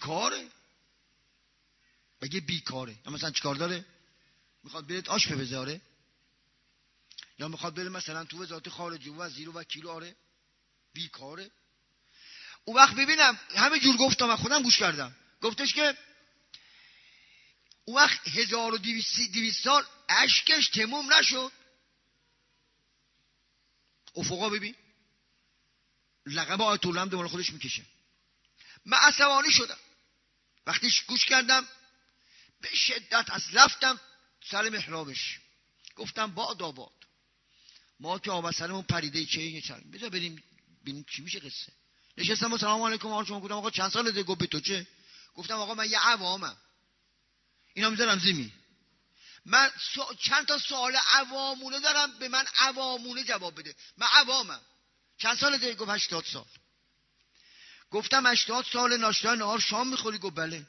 بیکاره. مثلا چیکار داره؟ میخواد بره آش بذاره، یا میخواد بره مثلا تو وزارت خارجه و وزیر و وکیل، آره بیکاره. اون وقت ببینم همه جور گفتم و خودم گوش کردم، گفتش که اون وقت 1200 سال اشکش تموم نشد. افقا ببین لقب آیت الله هم دنبال خودش میکشه. من عصبانی شدم وقتیش گوش کردم، به شدت از رفتم سر محرابش، گفتم باد ما که آب سرمون پریده چه بذار بریم ببینیم چی میشه قصه. نشستم سلام علیکم آقا شما، گفتم آقا چند سالته؟ گفت به تو چه؟ گفتم آقا من یه عوامم، اینا میذارم زمین. من چند تا سوال عوامونه دارم، به من عوامونه جواب بده. من عوامم. چند سالته؟ گفت 80 سال. گفتم 80 سال ناشتا نهار شام میخوری؟ گفت بله.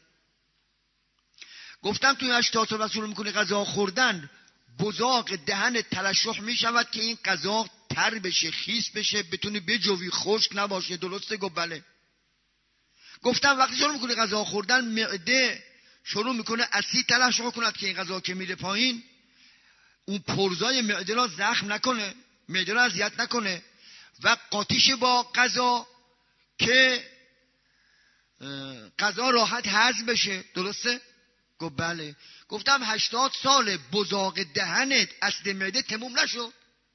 گفتم توی 80 سال شروع میکنی غذا خوردن، بزاق دهن ترشح میشود که این غذا تر بشه، خیس بشه، بتونی بجوی، خشک نباشه، درسته؟ گفت بله. گفتم وقتی شروع میکنی غذا خوردن معده شروع میکنه اسید ترشح کند که این غذا که میره پایین اون پرزای معده را زخم نکنه، معده را اذیت نکنه و قاطیش با غذا که غذا راحت هضم بشه، درسته؟ گفت بله. گفتم 80 سال بزاق دهنت اصل معده تموم نشد؟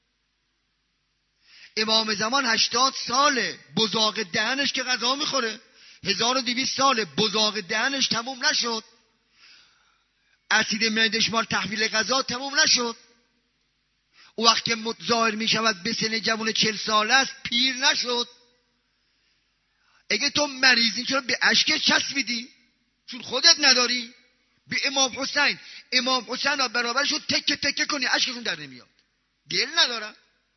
امام زمان 80 سال بزاق دهنش که غذا میخوره، 1200 سال بزاق دهنش تموم نشد، اسید معدهش مال تحویل غذا تموم نشد. او وقت که ظاهر میشود به سن جوان 40 ساله است، پیر نشد. اگه تو مریضی چرا به اشک چسبیدی؟ چون خودت نداری. به امام حسین را برابرشو تکه تکه کنی اشکشون در نمیاد، دل ندارن.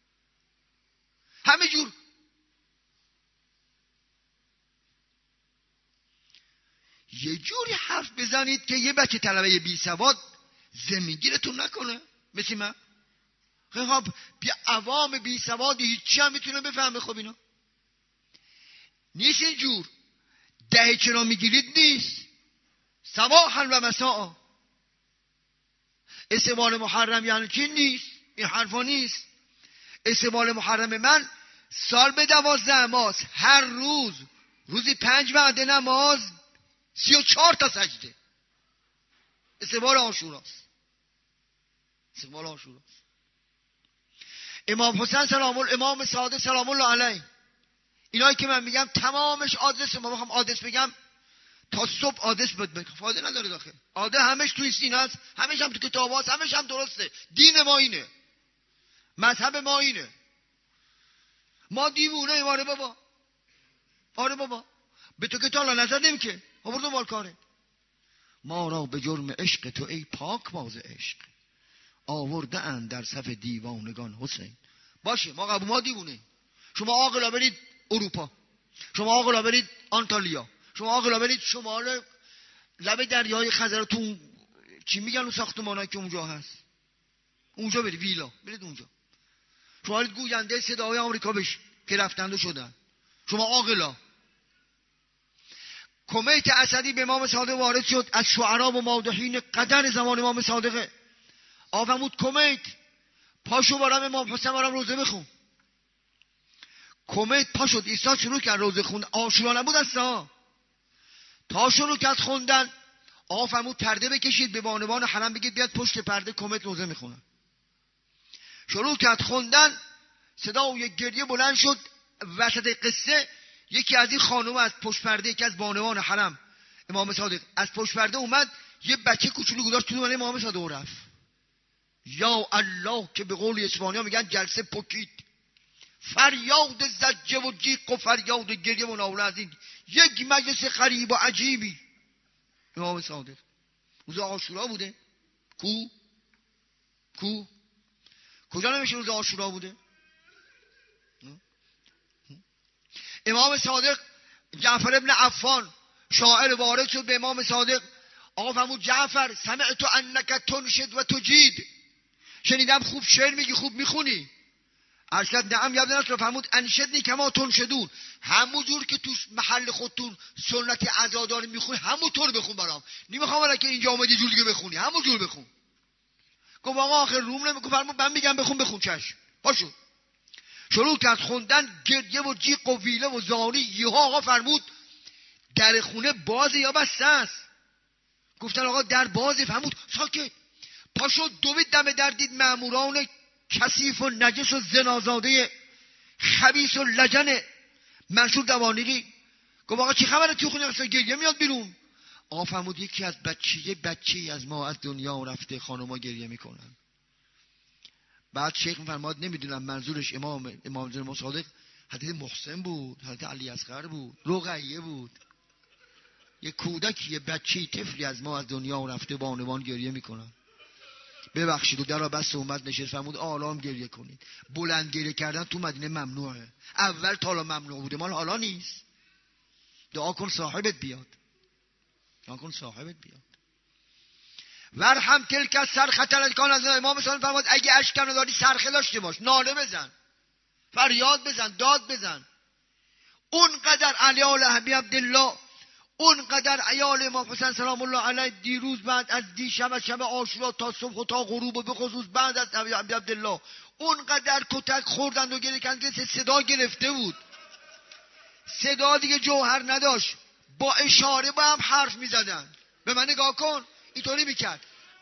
همه جور یه جوری حرف بزنید که یه بچه طلبه بی سواد زمینگیرتون نکنه مثل من. خب بیا عوام بی سواد هیچی هم میتونه بفهمه. خب اینا نیست اینجور. 10 چرا میگیرید نیست، صباحا و مساء. استقبال محرم یعنی چی؟ نیست، این حرفا نیست. استقبال محرم من سال به 12 ماست، هر روزی 5 وعده نماز، 34 تا سجده. استقبال عاشوراست. امام حسین امام صادق سلام الله علیه، اینایی که من میگم تمامش آدرس. ما بخوام آدرس بگم تا صبح آدرس بگم فایده نداره داخل. آدرس همش توی سینه است، همش هم تو کتاب هست، همش هم درسته. دین ما اینه، مذهب ما اینه. ما دیوونه ایم. آره بابا به تو که تا الان نزدیم که آوردم مال کاره. ما را به جرم عشق تو ای پاک باز عشق، آورده اند در صف دیوانگان حسین. باشه ما قبول، ما دیوونه. شما عاقلا برید اروپا، شما عاقلا برید آنتالیا، شما عاقلا برید شمال لب دریای خزرتون، چی میگن اون ساختمانایی که اونجا هست، اونجا برید ویلا، برید اونجا. شما برید گوینده صداهای آمریکا بشید که رفتند شدن. شما عاقلا. کمیت اسدی به امام صادق وارد شد از شعرا و مادحین قدر زمان امام صادقه. آفمود کمیت پاشو برام امام حسین برام روزه بخون. کمیت پا شد، عیسی شروع کرد روزه خوندن. عاشورا نبود اصلا، تا شروع کرد خوندن آقا فرمود پرده بکشید، به بانوان حرم بگید بیاد پشت پرده کمیت روزه میخونن. شروع کرد خوندن، صدای گریه بلند شد. وسط قصه یکی از این خانم از پشت پرده، یکی از بانوان حرم امام صادق از پشت پرده اومد، یه بچه کوچولو گذاشت تو امام صادق و رفت. یا الله که به قول اسپانیا میگن جلسه پکید، فریاد زجه و جیغ و فریاد گریه و ناله از این یک مجلس غریب و عجیبی. امام صادق روز عاشورا بوده. کجا نمیشه روز عاشورا بوده؟ امام صادق جعفر ابن عفان شاعر وارد شد به امام صادق. آقا فرمود جعفر سمعت انک تنشد و تجید، شنیدم خوب شعر میگی، خوب میخونی. ارشد نعم یا بنات. فرمود انشدنی کما تنشدون، همونجور که تو محل خودتون سنت عزادار میخونی همونطور بخون برام، نمیخوام ولی که اینجا اومدی جور دیگه بخونی، همونجور بخون. گفت آقا آخر روم نمیگه. فرمود من میگم بخون چشم. پاشو شروع کرد خوندن، گریه و جیغ و ویله و زاری. یهو آقا فرمود در خونه بازه یا بسته است؟ گفتن آقا در بازه. فرمود ساکت. پاشو دوید دم در، دید ماموران کثیف و نجس و زنازاده خبیث و لجن منشور دوانیقی. گفت آقا چی خبره تو خونه؟ اصلا گریه میاد بیرون. آقا فرمود یکی از بچه از ما از دنیا رفته، خانوما گریه میکنن. بعد شیخ میفرماد نمیدونم منظورش امام صادق حضرت محسن بود، حضرت علی اصغر بود، رقیه بود. یه کودکی، یه بچه‌ای، طفلی از ما از دنیا رفته، بانوان گریه میکنن. ببخشید. و درا بس اومد نشست. فرمود آرام گریه کنید. بلند گریه کردن تو مدینه ممنوعه. اول تا حالا ممنوع بوده، مال حالا نیست. دعا کن صاحبت بیاد. ورحم تلک سرخه تلکان. از امام صادق فرمود اگه اشک نداری سرخه داشته باش، ناله بزن، فریاد بزن، داد بزن. اونقدر عیال ابی عبدالله، اونقدر عیال امام حسین سلام الله علیه دیروز بعد از دیشب از شب عاشورا تا صبح و تا غروب و به خصوص بعد از ابی عبدالله اونقدر کتک خوردند و گریه کردند که صدا گرفته بود. صدا دیگه جوهر نداشت، با اشاره با هم حرف میزدن. به من نگاه کن، اینطوری میکرد.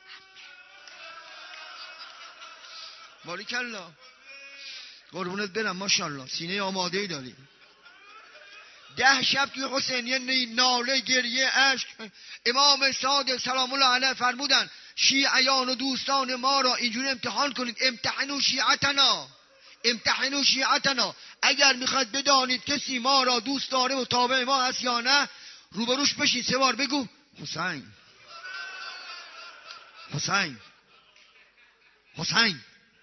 باریکالله، قربونت برم، ماشاءالله سینه آماده ای داری. 10 شب توی حسینیه ناله، گریه، اشک. امام صادق سلام الله علیه فرمودن شیعیان و دوستان ما را اینجوری امتحان کنید. امتحنوا شیعتنا. اگر میخواد بدانید کسی ما را دوست داره و تابع ما هست یا نه، روبروش بشین 3 بار بگو حسین حسین حسین.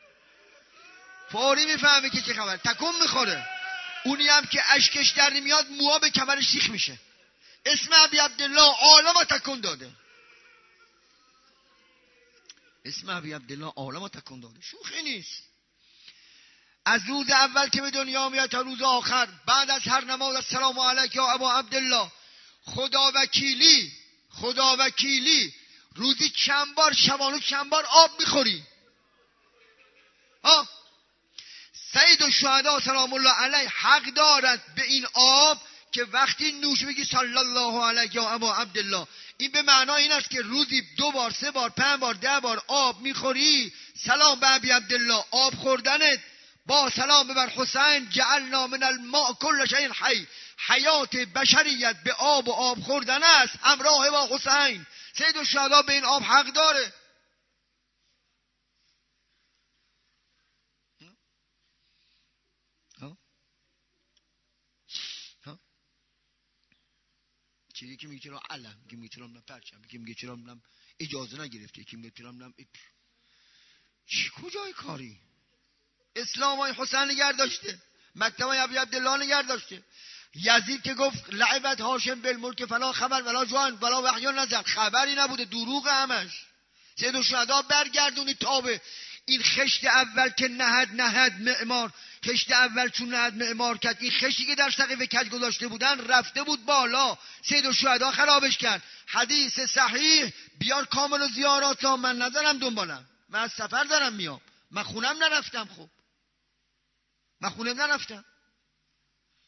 فوری میفهمه که چه خبر، تکون میخوره. اونی هم که اشکش در نمیاد موها به کمرش سیخ میشه. اسم ابی عبدالله عالم تکون داده. شوخی نیست. از روز اول که به دنیا میاد تا روز آخر، بعد از هر نماز السلام علیک یا ابا عبدالله. خدا وکیلی روزی چند بار، شبانه چند بار آب میخوری؟ سید الشهدا سلام الله علیه حق دارد به این آب که وقتی نوش بگی صلی الله علیه یا ابا عبدالله. این به معنای این است که روزی 2 بار، 3 بار، 5 بار، 10 بار آب میخوری. سلام به ابی عبدالله. آب خوردنت با سلام بر حسین. جعلنا من الماء کل شیء حی. حیات بشریت به آب و آب خوردن است، همراه با حسین. سید الشهدا به این آب حق داره. چیزی که میگه چرا علم، که میگه چرا من پرچم، که میگه چرا من اجازه نگرفته، که میگه چرا من کجای کاری؟ اسلام های حسین نگه داشته، مکتب های ابی عبدالله نگه داشته. یزید که گفت لعبت هاشم بالملک فلا خبر ولا جوان ولا وحی نزل، خبری نبوده، دروغ همش. سید الشهدا برگردونی تابه. این خشت اول که نهد معمار، خشت اول چون نهد معمار کرد، این خشتی که در سقف کج گذاشته بودن رفته بود بالا، سید الشهدا خرابش کرد. حدیث صحیح بیار کامل و زیارات ها. من نظرم دنبالم، من از سفر دارم میام، من خونم نرفتم. خب من خونم نرفتم.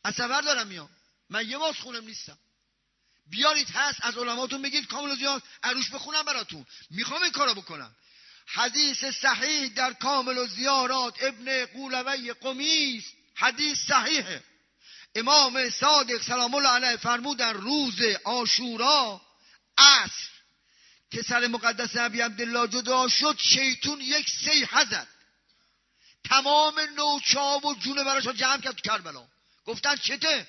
از سفر دارم میام، من یه ماس خونم نیستم. بیارید هست از علماتون بگید کامل و زیاد عروش بخونم براتون. میخوام این کارو بکنم. حدیث صحیح در کامل و زیارات ابن قولوی قمی، حدیث صحیحه. امام صادق سلام الله علیه فرمودن روز عاشورا عصر که سر مقدس ابی عبدالله جدا شد، شیطون یک صیحه زد، تمام نوچا و جونه براشو جمع کرد تو کربلا. گفتن چته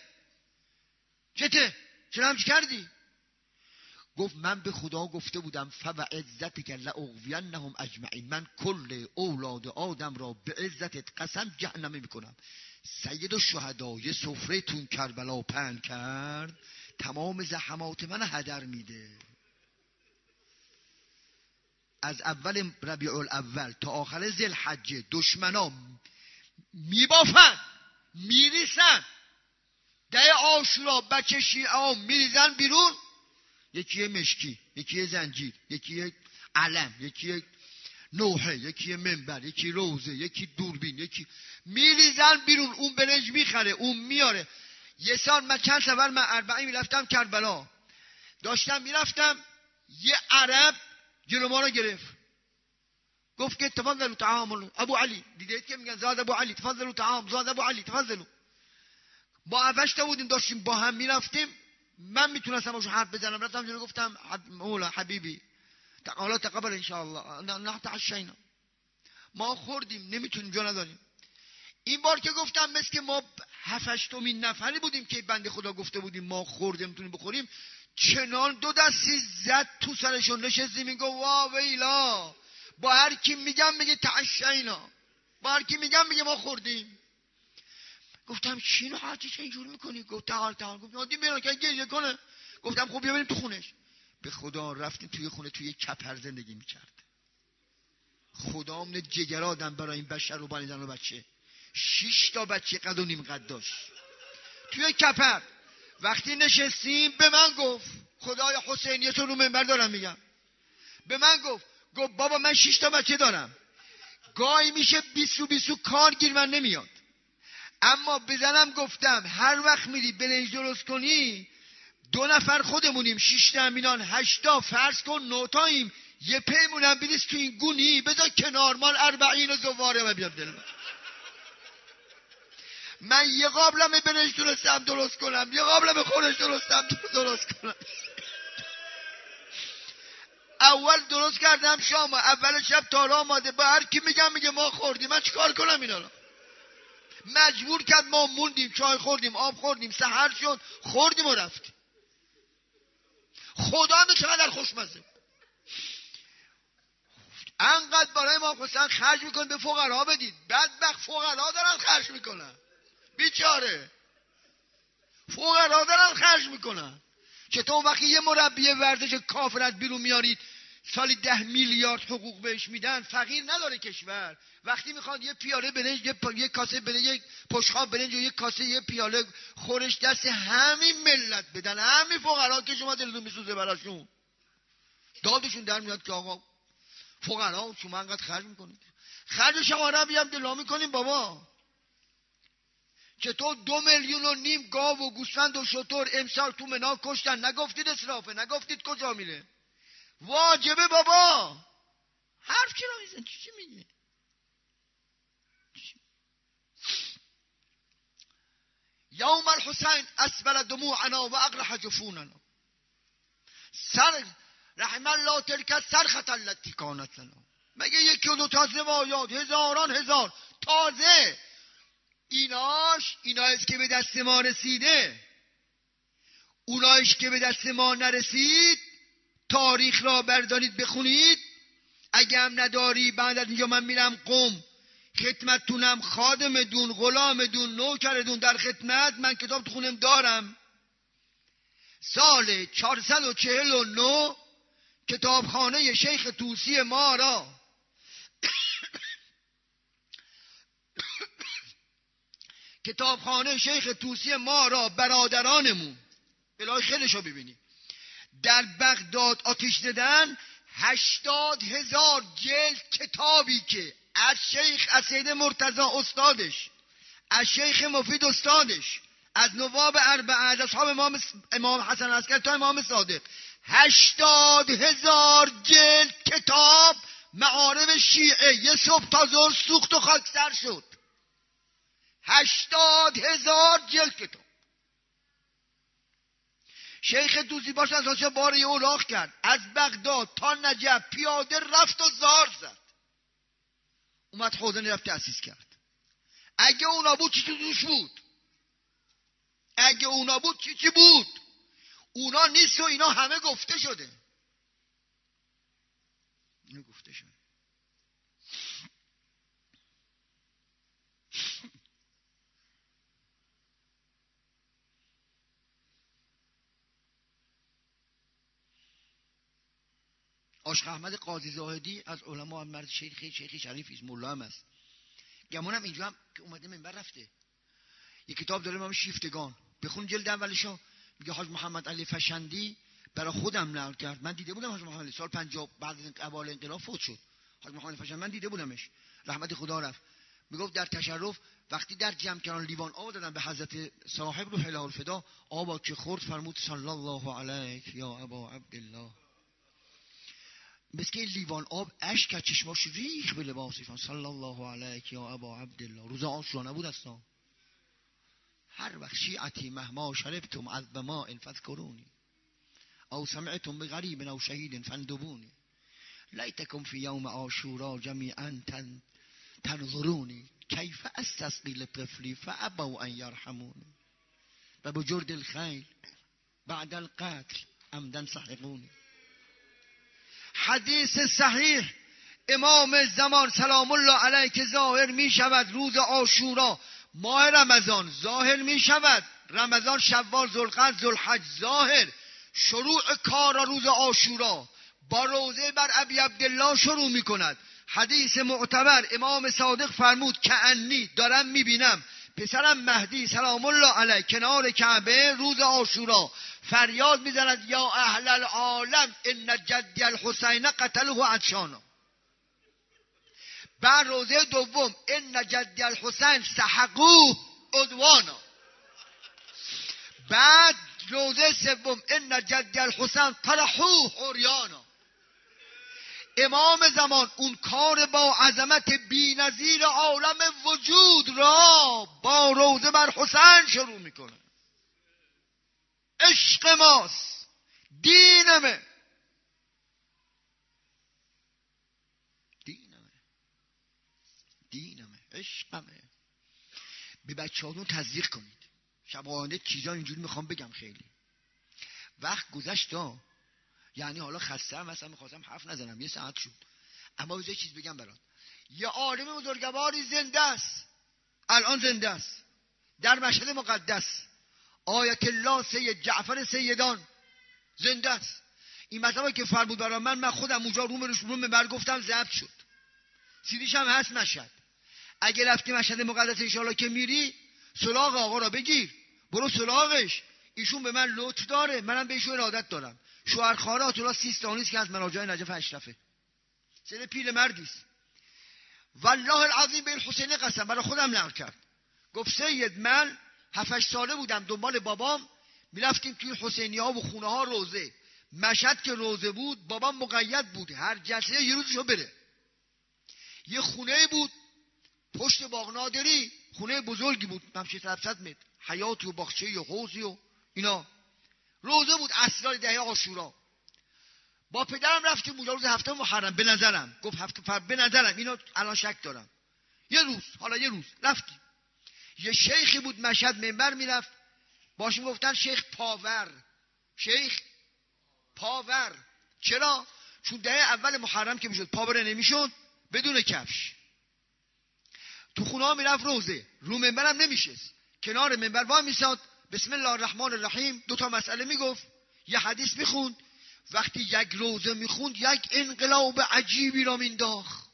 چرا همچی کردی؟ گفت من به خدا گفته بودم فوعزتک لأغوینهم اجمعین، من کل اولاد آدم را به عزتت قسم جهنمی میکنم. سید الشهدا یه سفره تون کربلا پهن کرد، تمام زحمات من هدر میده. از اول ربیع الاول تا آخر ذوالحجه دشمنا میبافن میریسن، ده عاشورا بچه شیعه میریزن بیرون، یکی مشکی، یکی زنجیر، یکی علم، یکی نوحه، یکی منبر، یکی روزه، یکی دوربین، یکی میریزن بیرون. اون برنج میخره، اون میاره. یه سال من چند سفر من اربعین میرفتم کربلا، داشتم میرفتم یه عرب جلو ما رو گرفت، گفت که تفضلوا تعامل ابو علی، دیدید که میگن زاد ابو علی، تفضلوا تعام زاد ابو علی تفضلوا. با افشته بودیم داشتیم با هم میرفتیم، من میتونستم باشون حرف بزنم، رفتم جلو گفتم مولا حبیبی حالا تقبل انشاءالله نه تعشینا، ما خوردیم نمیتونیم جا نداریم. این بار که گفتم مثل که ما 7-8 نفری بودیم که بنده خدا گفته بودیم ما خوردیم میتونیم بخوریم، چنان دو دستی زد تو سرشون، نشستیم میگو وا ویلا، با هر کی میگم میگه تعشینا، با هر کی میگم میگه ما خوردیم. گفتم چینو حالتش اینجور میکنی؟ گفت تعال. گفت نادیم بیرون که گریه کنه. گفتم خب بیا بریم تو خونش. به خدا رفتیم توی خونه، توی کپر زندگی میکرد. خدا امن جگر آدم برای این بشر و بانی زن و بچه. 6 تا بچه قد و نیم قد داشت توی کپر. وقتی نشستیم به من گفت، خدای حسینیه تو رو منبر دارم میگم، به من گفت بابا من 6 تا بچه دارم، گاهی میشه 20 کار گیر من نمیاد، اما بزنم گفتم هر وقت میری برنج درست کنی 2 نفر خودمونیم، 6 تا امینان 8 تا فرض کن 9 تاییم، یه پیمونم بریز تو این گونی بذار کنار مال 40 و زواره و بیام دل من یه قابلمه برنج درست کنم، یه قابلمه خورش درست کنم. اول درست کردم شام، اول شب تارا آماده، با هر کی میگم میگه ما خوردیم، من چیکار کنم اینا رو؟ مجبور کرد ما موندیم، چای خوردیم، آب خوردیم، سحر شد خوردیم و رفتیم. خدا هم چقدر خوشمزه، انقدر برای ما خواستن خرج میکنن به فقرا بدید. بدبخت فقرا دارن خرج میکنن، بیچاره فقرا دارن خرج میکنن. چطور وقتی یه مربی ورزش کافرت بیرون میارید سالی 10 میلیارد حقوق بهش میدن، فقیر نداره کشور، وقتی میخواد یه پیاله برنج، یه کاسه برنج، یک پشخاب برنج و یه کاسه یه پیاله خورش دست همین ملت بدن، همین فقرا که شما دلتون میسوزه براشون، دادشون در میاد که آقا فقرا شما انقدر خرج میکنید، خرج شما را بیام دلا میکنیم بابا. چطور 2,5 میلیون گاو و گوسفند و شتر امسال تو منا کشتن، نگفتید اسرافه، نگفتید کجا میره؟ واجبه بابا، حرف چرا میزن؟ چی میگه؟ یوم الحسین اسبل دموعنا و اقرح جفوننا، سر رحم الله تلک سرخت التي کانت لنا. مگه 1 و 2 تا روایات، هزار تازه ایناش که به دست ما رسیده، اونایش که به دست ما نرسید تاریخ را بردارید بخونید. اگه هم نداری بعد از اینجا من میرم قم خدمتتونم، خادمتون، غلامتون، نوکرتون در خدمت، من کتاب تو خونم دارم. سال 449 کتابخانه شیخ طوسی ما را کتابخانه شیخ طوسی ما را برادرانمون الهی خیلیشو ببینید در بغداد آتش زدن. 80,000 جلد کتابی که از شیخ اسید مرتضی استادش، از شیخ مفید استادش، از نواب اربعه، از اصحاب امام حسن عسکری تا امام صادق 80,000 جلد کتاب معارف شیعه یه صبح تا ظهر سوخت و خاکستر شد. 80,000 جلد کتاب. شیخ دوزی باش از آنجا بار یه اولاغ کرد، از بغداد تا نجف پیاده رفت و زار زد، اومد حوزه نجف تأسیس کرد. اگه اونا بود چی توش بود؟ اگه اونا بود چی بود؟ اونا نیست و اینا همه گفته شده. اینو گفته شده. عاشق احمد قاضی زاهدی از علما، مرد شیخ شریفی است، مولا هم است. گمونم اینجا هم که اومده منبر رفته. یک کتاب داره نام شیفتگان، بخون جلد اولشو. میگه حاج محمد علی فشندی برای خودم نقل کرد. من دیده بودم حاج محمد علی سال 50 بعد از اول انقلاب فوت شد. حاج محمد فشندی من دیده بودمش، رحمت خدا رفت. میگفت در تشرف وقتی در جمع کردن لیوان آب دادن به حضرت صاحب روح الفدا، آبا که خورد فرمود صلی الله علیک یا ابا عبدالله. مثل که لیوان آب اشک از چشماش ریخ به لباسشان. صلی الله علیک یا ابا عبدالله. روز عاشورا نبود اصلا. هر وقت شیعتی مهما شربتم از بماء فذكروني او سمعتم بغریب او شهید فاندبوني لیتکم فی یوم عاشورا جمیعا تنظروني کیف استسقی لطفلی فابوا ان یرحموني و بجرد الخیل بعد القتل عمدا سحقوني. حدیث صحیح امام زمان سلام الله علیه که ظاهر می شود روز عاشورا ماه رمضان، ظاهر می شود رمضان، شوال، ذوالقعده، ذوالحج، ظاهر شروع کار روز عاشورا با روزه بر ابی عبدالله شروع می کند. حدیث معتبر امام صادق فرمود که انی دارم می بینم پسرم مهدی سلام الله علیه کنار کعبه روز عاشورا فریاد می زند یا اهل العالم ان جدی الحسین قتله عطشانا. بعد روزه دوم ان جدی الحسین سحقوه عدوانا. بعد روزه سوم ان جدی الحسین طرحوه عریانا. امام زمان اون کار با عظمت بی‌نظیر عالم وجود را با روزه بر حسین شروع میکنه. عشق ماست، دینمه، عشقمه. به بچه‌هاتون تزریق کنید. شبانه چیزا اینجوری میخوام بگم خیلی وقت گذشت یعنی حالا خستم مثلا میخواستم حرف نزنم یه ساعت شد، اما یه چیز بگم برات. یه عالم بزرگواری زنده است، الان زنده است در مشهد مقدس، آیت الله سید جعفر سیدان زنده است. این مطلبی که فرمود برای من خودم اونجا روم منبر گفتم ضبط شد، سیدیش هم هست مشهد. اگه رفتی مشهد مقدس انشالله که میری سراغ آقا را بگیر، برو سراغش، ایشون به من لطف داره، منم به ایشون ارادت دارم. شوهرخانه آتولا سیستانیست که از مناجع نجف اشرفه، سن پیر مردیست. والله العظیم به این حسین قسم برای خودم نقل کرد. گفت سید من 7-8 ساله بودم دنبال بابام میرفتیم توی حسینی ها و خونه ها روزه. مشهد که روزه بود بابام مقید بود هر جلسه یه روزشو بره. یه خونه بود پشت باغ نادری، خونه بزرگی بود، نمشه 700 متر، حیاتی و باغچه و حوضی و اینا. روزه بود اسرار دهه عاشورا. با پدرم رفتیم اونجا روز هفته محرم. به نظرم گفت به نظرم اینو الان شک دارم، یه روز رفتیم. یه شیخی بود مشهد منبر میرفت، باش میگفتن شیخ پاور. چرا؟ چون دهه اول محرم که میشد پاور نمیشد بدون کفش. تو خونه ها میرفت روزه، رو منبرم نمیشست، کنار منبر وای میساد، بسم الله الرحمن الرحیم 2 مسئله میگفت، یه حدیث میخوند. وقتی یک روزه میخوند یک انقلاب عجیبی را مینداخت،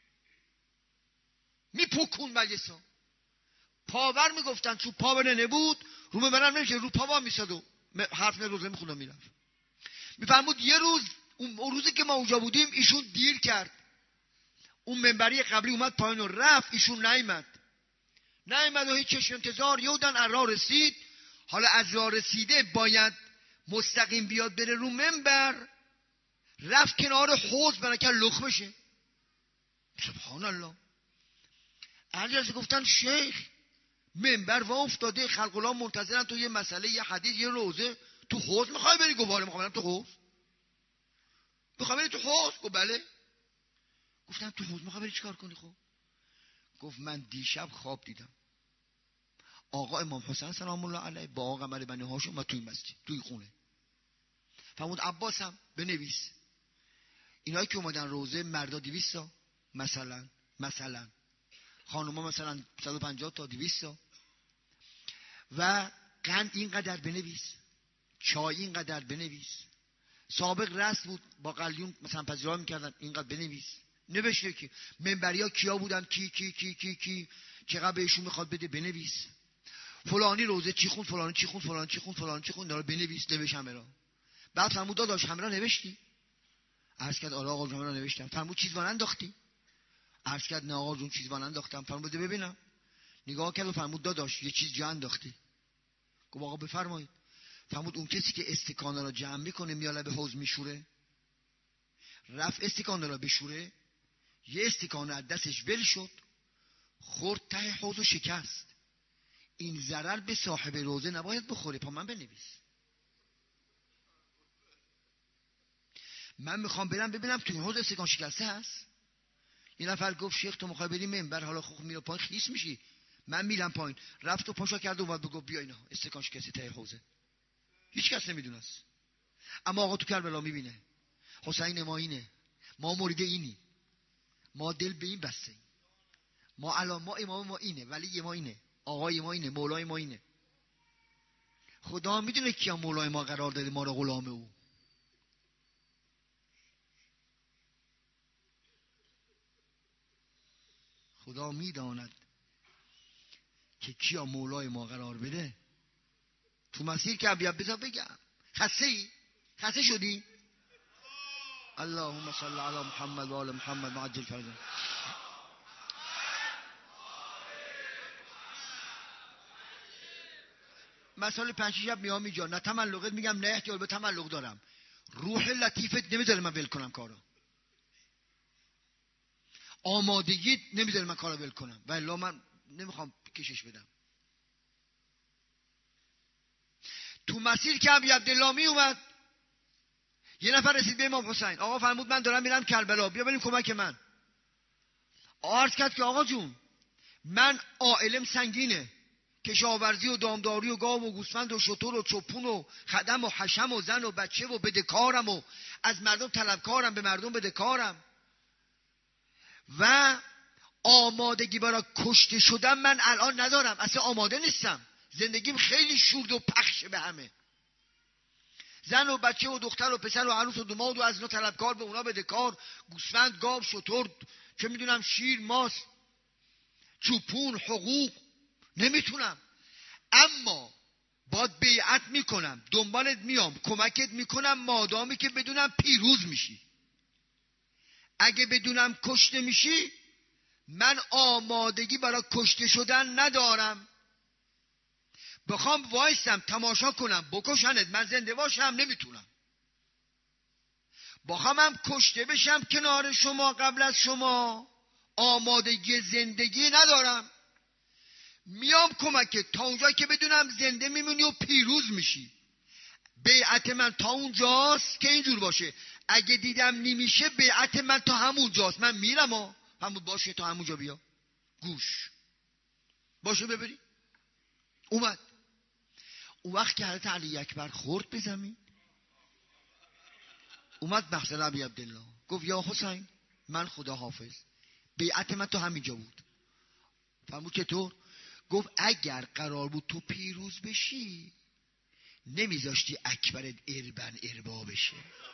میپکون مجلسا. پاور میگفتن چون پاور نبود رو منبرم نمیشه، رو پا وای میساد و حرف روزه میخوند و میرفت. میفرمود یه روز اون روزی که ما اونجا بودیم ایشون دیر کرد، اون منبری قبلی اومد پایین و رفت، ایشون نیامد و هیچ چشم انتظار. یودن ارا رسید حالا از راه رسیده باید مستقیم بیاد بره رو منبر، رفت کنار حوض برای که لخ بشه. سبحان الله. علیه گفتن شیخ منبر وا افتاده، خلق الله منتظرن تو یه مسئله، یه حدیث، یه روزه، تو حوض میخوای بری؟ گفت بله میخوام برم تو حوض. میخوام بری تو حوض؟ گفت بله. گفتم تو حوض میخوای بری چیکار کنی؟ خب گفت من دیشب خواب دیدم آقا امام حسین سلام الله علیه با آقا قمر بنی هاشم و توی مسجد توی خونه. فرمود عباسم بنویس اینایی که اومدن روزه، مردا 200 تا مثلا خانوما مثلا 150 تا 200 تا، و قند اینقدر بنویس، چای اینقدر بنویس، سابق رسم بود با قلیون مثلا پذیرا میکردن اینقدر بنویس. نوشته که منبریا کیا بودن، کی چقدر بهشون میخواد بده بنویس، فلانی روزه چی خوند، فلانی چی خوند، فلانی چی خوند، فلانی چی خوند، داره بنویس. نوشتم برا. بعد فرمود داداش همه را نوشتی؟ عرض کرد آره آقا جون همه را نوشتم. فرمود چیز وان انداختی؟ عرض کرد نه آقا جون چیز وان انداختم. فرمود ببینم. نگاه کرد و فرمود داداش یه چیز جا انداختی. گفت آقا بفرمایید. فرمود اون کسی که استکانا را جمع میکنه میاله به حوض میشوره، رفت استکانا را بشوره، یه استکانه از دستش ول شد، خورد ته حوض و شکست. این ضرر به صاحب روزه نباید بخوره. پا من بنویس. من میخوام برم ببینم تو این حوض استکان شکسته هست. یه نفر گفت شیخ تو میخوای بری منبر، حالا خوب میره پایین خیس میشی. من میرم پایین. رفت و پاشا کرد و بعد بگو بیا اینا استکان شکسته ته حوضه. هیچ کس نمیدونه. اما آقا تو کربلا میبینه حسین ما اینه، ما مرید اینی، ما دل به این بسته، ما الان ما امام ما اینه، ولی ما اینه، آقای ما اینه، مولای ما اینه. خدا میدونه کیا مولای ما قرار داده ما رو غلام او. خدا میداند که کیا مولای ما قرار بده. تو مسیر که بیا بذار بگم خسته شدی؟ اللهم صل علی محمد و آل محمد وعجل فرجهم. مسئله 5 شب میام اینجا، نه تملقت میگم نه احتیاج به تملق دارم. روح لطیفت نمیذاره من ول کنم کارو، آمادگیت نمیذاره من کارو ول کنم، والله من نمیخوام کشش بدم. تو مسیر که ابی عبدالله می اومد یه نفر رسید به امام حسین. آقا فرمود من دارم میرم کربلا، بیا بریم کمک من. عرض کرد که آقا جون من عائلم سنگینه، کشاورزی و دامداری و گاو و گوسفند و شتر و چپون و خدم و حشم و زن و بچه و بدهکارم و از مردم طلبکارم، به مردم بدهکارم و آمادگی برای کشته شدن من الان ندارم، اصلا آماده نیستم. زندگیم خیلی شورد و پخشه به همه، زن و بچه و دختر و پسر و عروس و داماد و از اینا طلبکار، به اونا بدهکار، گوسفند، گاو، شتر، چه میدونم شیر، ماست، چوپون، حقوق، نمیتونم. اما باید بیعت میکنم، دنبالت میام، کمکت میکنم مادامی که بدونم پیروز میشی. اگه بدونم کشته میشی من آمادگی برای کشته شدن ندارم. بخوام وایستم تماشا کنم بکشنت من زنده باشم نمیتونم. بخوام هم کشته بشم کنار شما قبل از شما آمادگی زندگی ندارم. میام کمکت تا اونجا که بدونم زنده میمونی و پیروز میشی. بیعت من تا اونجاست که اینجور باشه. اگه دیدم نمیشه بیعت من تا همونجاست، من میرم و همون باشه تا همونجا بیا. گوش باشه ببری. اومد اون وقت که حضرت علی اکبر خورد به زمین، اومد محضر ابی عبدالله گفت یا حسین من خدا حافظ، بیعت من تا همینجا بود. فرمود چطور؟ گفت اگر قرار بود تو پیروز بشی نمیذاشتی اکبرت اربا بشه.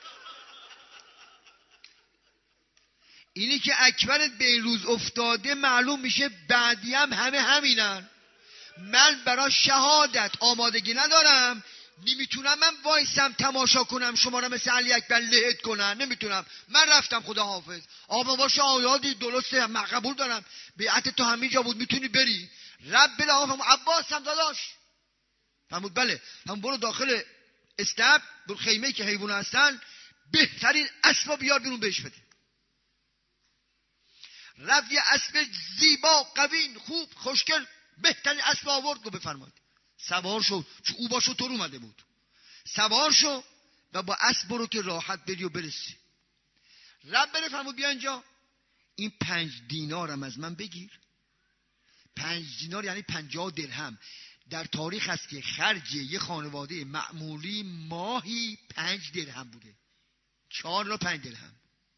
اینی که اکبرت به این روز افتاده معلوم میشه بعدی هم همه همینن. من برای شهادت آمادگی ندارم، نمیتونم من وایسم تماشا کنم شما را مثل علی اکبر لهت کنن، نمیتونم. من رفتم خدا حافظ. آقا باشه آیادی درسته من قبول دارم، بیعت تو همینجا بود میتونی بری. رب بله آقا عباس هم داداش فرمود بله. هم برو داخل استبل، برو خیمه‌ای که حیونا هستن، بهترین اسبا بیار بیرون بهش بده. رفت یه اسب زیبا، قوی، خوب، خوشگل، بهترین اسب آورد. گفت بفرمایید. سوار شو، چون او باشو طور اومده بود. سوار شو و با اسب برو که راحت بری و برسی. رب بره فرمود بیا اینجا، این 5 دینارم از من بگیر. 5 دینار یعنی 50 درهم. در تاریخ هست که خرج یه خانواده معمولی ماهی 5 درهم بوده. 4 تا 5 درهم.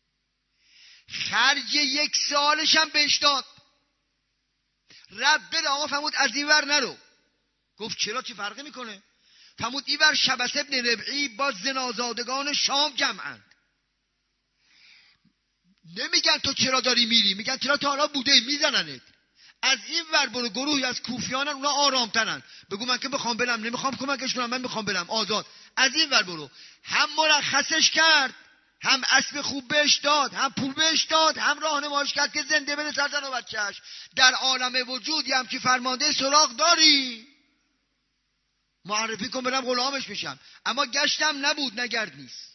خرج 1 سالش هم بهش داد. رب بره آقا فرمود از این ور نرو. گفت چرا، چه فرقی میکنه؟ فرمود این ور شبس ابن ربعی با زنازادگان شام جمعند. نمیگن تو چرا داری میری، میگن چرا تا حالا بوده، میزننت. از این ور برو، گروهی از کوفیانن، اونا آرامترن. بگو من که بخوام برم، نمیخوام کمکش کنم، من میخوام برم، آزاد. از این ور برو. هم مرخصش کرد، هم اسب خوب بهش داد، هم پول بهش داد، هم راهنماییش کرد که زنده بره سر زن و بچه‌اش. در عالم وجود هم که فرمانده سراغ داری، معرفی کن برم غلامش بشم. اما گشتم نبود، نگرد نیست.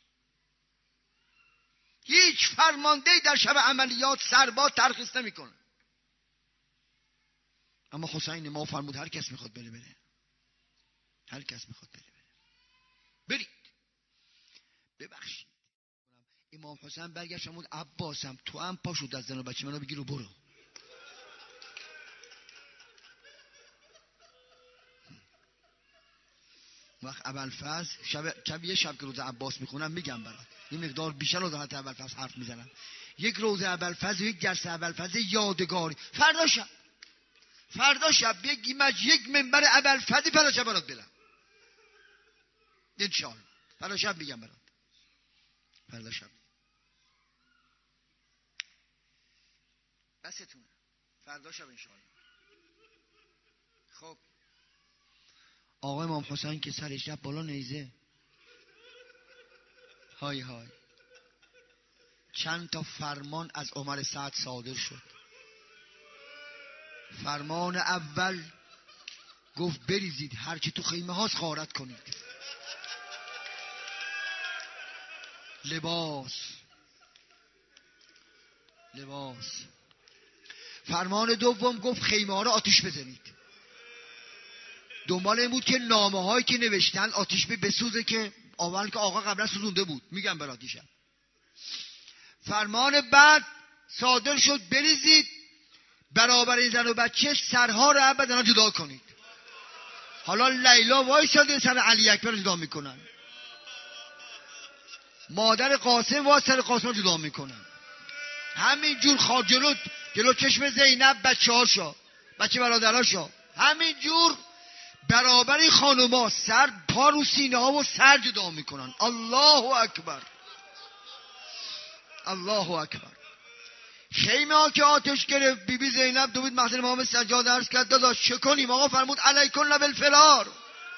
هیچ فرماندهی در شب عملیات سرباز ترخیص نمیکنه. اما حسین ما فرمود هر کس میخواد بره بره. هر کس میخواد بره بره. برید. ببخشید. امام حسین برگشت فرمود عباسم تو هم پاشو از زن و بچه منو بگیر و برو. وقت ابوالفضل شب یه شب که روز عباس میخونم میگم برات، یه مقدار بیشتر از حضرت ابوالفضل حرف میزنم. یک روز ابوالفضل و یک جلسه ابوالفضل یادگاری. فردا شب یک منبر ابوالفضل فردا شب برات برم ان شاء الله. فردا شب میگم برات. فردا شب بستونه. فردا شب ان شاء الله. خب آقا امام حسین که سرش رفت بالا نیزه، های های، چند تا فرمان از عمر سعد صادر شد. فرمان اول گفت بریزید، هرچی تو خیمه هاست غارت کنید. لباس. فرمان دوم گفت خیمه ها رو آتیش بزنید. دنبال این بود که نامه هایی که نوشتن آتیش بسوزه، که اول که آقا قبلا سوزونده بود، میگم برات دیشب. فرمان بعد صادر شد بریزید، برابر این زن و بچه سرها رو ابدا جدا کنید. حالا لیلا وایساده سر علی اکبر جدا میکنن، مادر قاسم وایساده سر قاسم جدا میکنن. همینجور جلو چشم زینب بچه برادراشا، همینجور برابر این خانوما سر پا رو سینه ها و سر جدا میکنن. الله اکبر، الله اکبر. خیمه ها که آتش گرفت، بیبی زینب دوید محضر امام سجاد عرض کرد داداش چه کنیم؟ آقا فرمود علیکن بالفرار،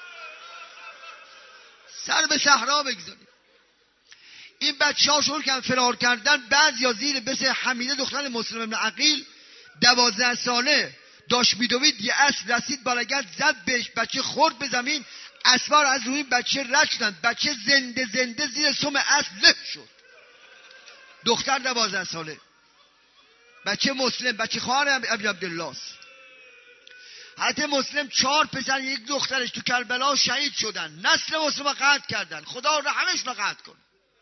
سر به صحرا بگذارید. این بچه ها شروع کردن فرار کردن. بعضیا زیر بس حمیده دختر مسلم ابن عقیل 12 ساله داشت میدوید، یه اسب رسید بالگرد زد بهش، بچه خورد به زمین، اسبار از روی بچه رد شدن، بچه زنده زیر سم اسب له شد. دختر 12 ساله، بچه مسلم، بچه خواهر ابی عبدالله است. حضرت مسلم 4 پسر یک دخترش تو کربلا شهید شدن. نسل مسلم قطع کردن. خدا رحمش رو قطع کن.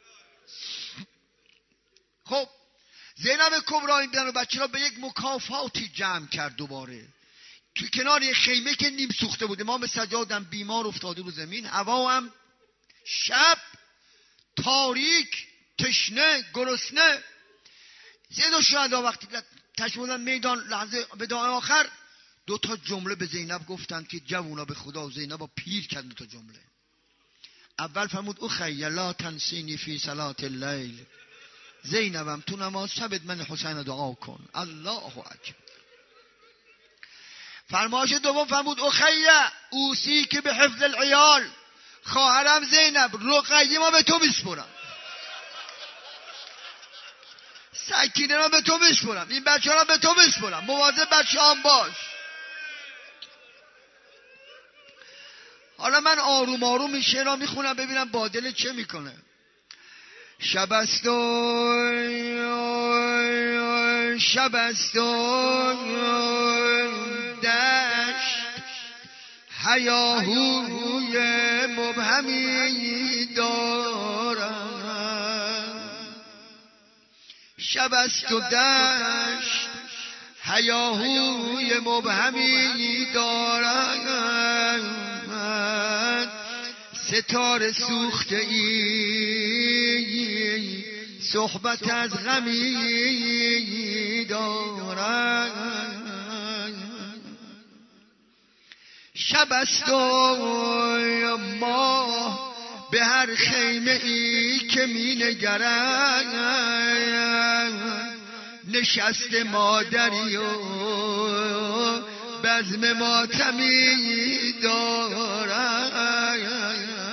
خب زینب کبری این زن و بچه را به یک مکافاتی جمع کرد. دوباره تو کنار یک خیمه که نیم سوخته بود. امام سجادم بیمار افتاده رو زمین، هوا هم شب تاریک، تشنه، گرسنه. زید و شهدا وقتی تشمولن میدان لحظه وداع آخر 2 جمله به زینب گفتند که جوونا به خدا زینب پیر کرد. 2 جمله. اول فرمود اخی لا تنسینی فی صلاة اللیل، زینبم تو نماز شبت من حسین دعا کن. الله اکبر. فرمایش دوم فرمود اخی اوصی که به حفظ العیال، خواهرم زینب رقیه ما به تو بسپرم، سکینه را به تو بسپرم، این بچه را به تو بسپرم، مواظب بچه هم باش. حالا من آروم آروم این شعر را میخونم ببینم با دل چه میکنه. شب است و دشت هیاهوی مبهمی دارم. شب است و دشت هیاهوی مبهمی دارم. ستاره سوخته ای صحبت از غمی دارم. شب است و ماه به هر خیمه ای که می نگرم. نشست مادری و بزم ماتمی دارم.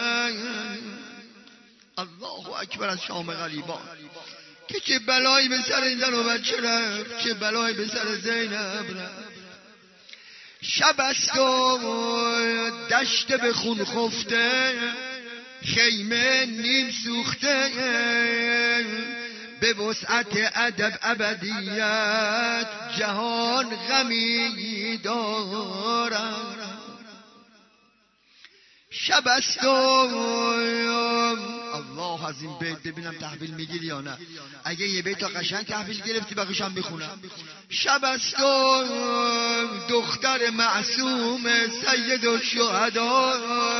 الله اکبر از شام غریبان. که چه بلایی به سر این زن و بچه رفت، چه بلایی به سر زینب رفت. شب است و دشت به خون خفته، خیمه نیم سوخته، به وسعت ادب ابدیت جهان غمی دارم. شب است و الله از این بیت ببینم تحویل میگیری یا نه. اگه یه بیت تا قشنگ تحویل گرفتی بقیشم میخونم. شب است و دختر معصوم سید الشهدا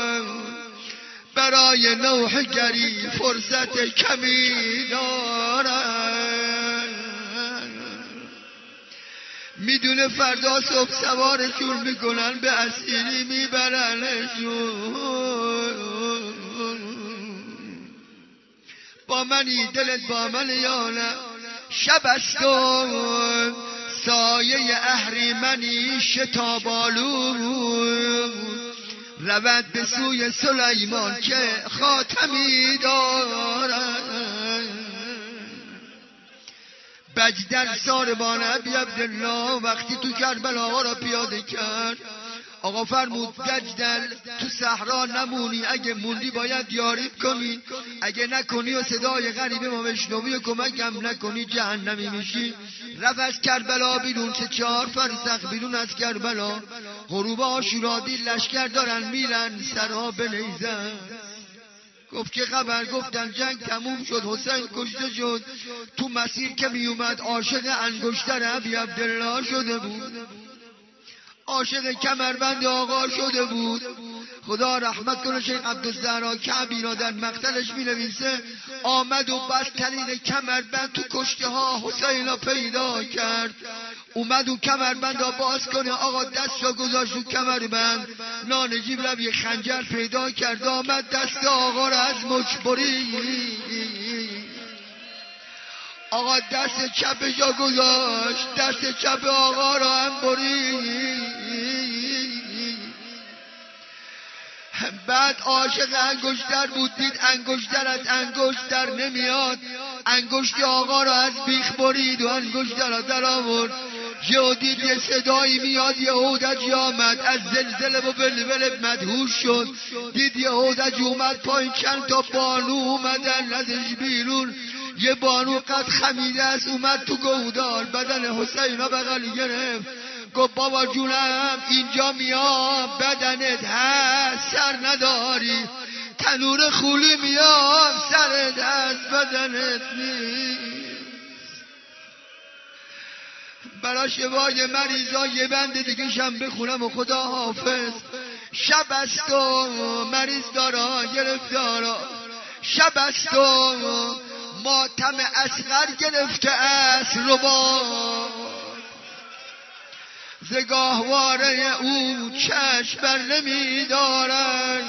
برای نوح گری فرصت کمی دارم. میدونه فردا صبح سوارشون میکنن به اسیری میبرنشون. با منی دلت با من یا نه. شب است و سایه اهریمنی شتابالو رود به سوی سلیمان که خاتمی دارد. بجدر ساربان ابی عبدالله وقتی تو کربلا را پیاده کرد، آقا فرمود دجدل تو صحرا نمونی، اگه موندی باید یاریب کنی، اگه نکنی و صدای غریبه ما بشنوی و کمکم نکنی جهنمی میشی. رفت از کربلا بیرون که 4 فرسخ بیرون از کربلا غروب عاشورا دید لشکر دارن میرن سرها بنیزن. گفت که خبر؟ گفتن جنگ تموم شد، حسین کشته شد. تو مسیر که میومد عاشق انگشتر ابی عبدالله شده بود، عاشق کمربند آقا شده بود. خدا رحمت کنه شیخ عبدالزهرا کعبی را در مقتلش می نویسه آمد و بس طریق کمربند تو کشته ها حسین را پیدا کرد. اومد و کمربند را باز کنه، آقا دست را گذاشت و کمربند، نانجیب رو یه خنجر پیدا کرد، آمد دست آقا را از مچ برید. آقا دست چپش را گذاشت، دست چپ آقا را هم برید. بعد عاشق انگشتر بود، دید انگشتر از انگشتر نمیاد، انگشت آقا را از بیخ برید و انگشتر را در آورد. یه دید یه صدایی میاد، یه هودج آمد از زلزله و بلبل مدهوش شد. دید یه هودج اومد پایین، چند تا بانو اومدن ازش بیرون. یه بانو قد خمیده است اومد تو گودال، بدن حسین را بغل گرفت. گفت بابا جونم اینجا میام، بدنت هست سر نداری، تنور خولی میام سرت هست بدنت نیست. برای شوای مریضا یه بند دیگه شم بخونم و خدا حافظ. شب است و مریض دارا گرفتارا، شب است و ماتم اصغر گرفته است ربا، زگاهواره او چشم بر نمی دارن.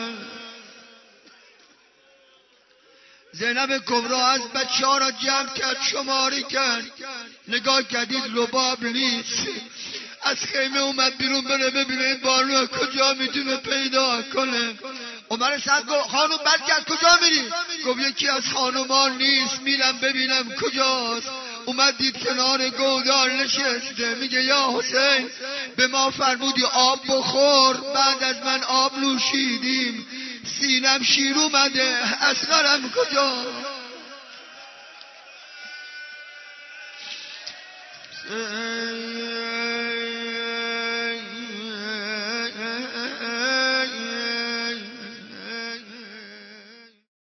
زینب کبری از بچه ها را جمع کرد، شماری کرد، نگاه کردید رباب نیست. از خیمه اومد بیرون بره ببینه این بانو کجا میتونه پیدا کنه. عمر سعد گفت خانم برگرد کجا میری؟ گفت یکی از خانومان نیست، میرم ببینم کجاست. اومد دید کنار گودال نشسته، میگه یا حسین به ما فرمودی آب بخور، بعد از من آب نوشیدیم، سینم شیر اومده، اصغرم کجا؟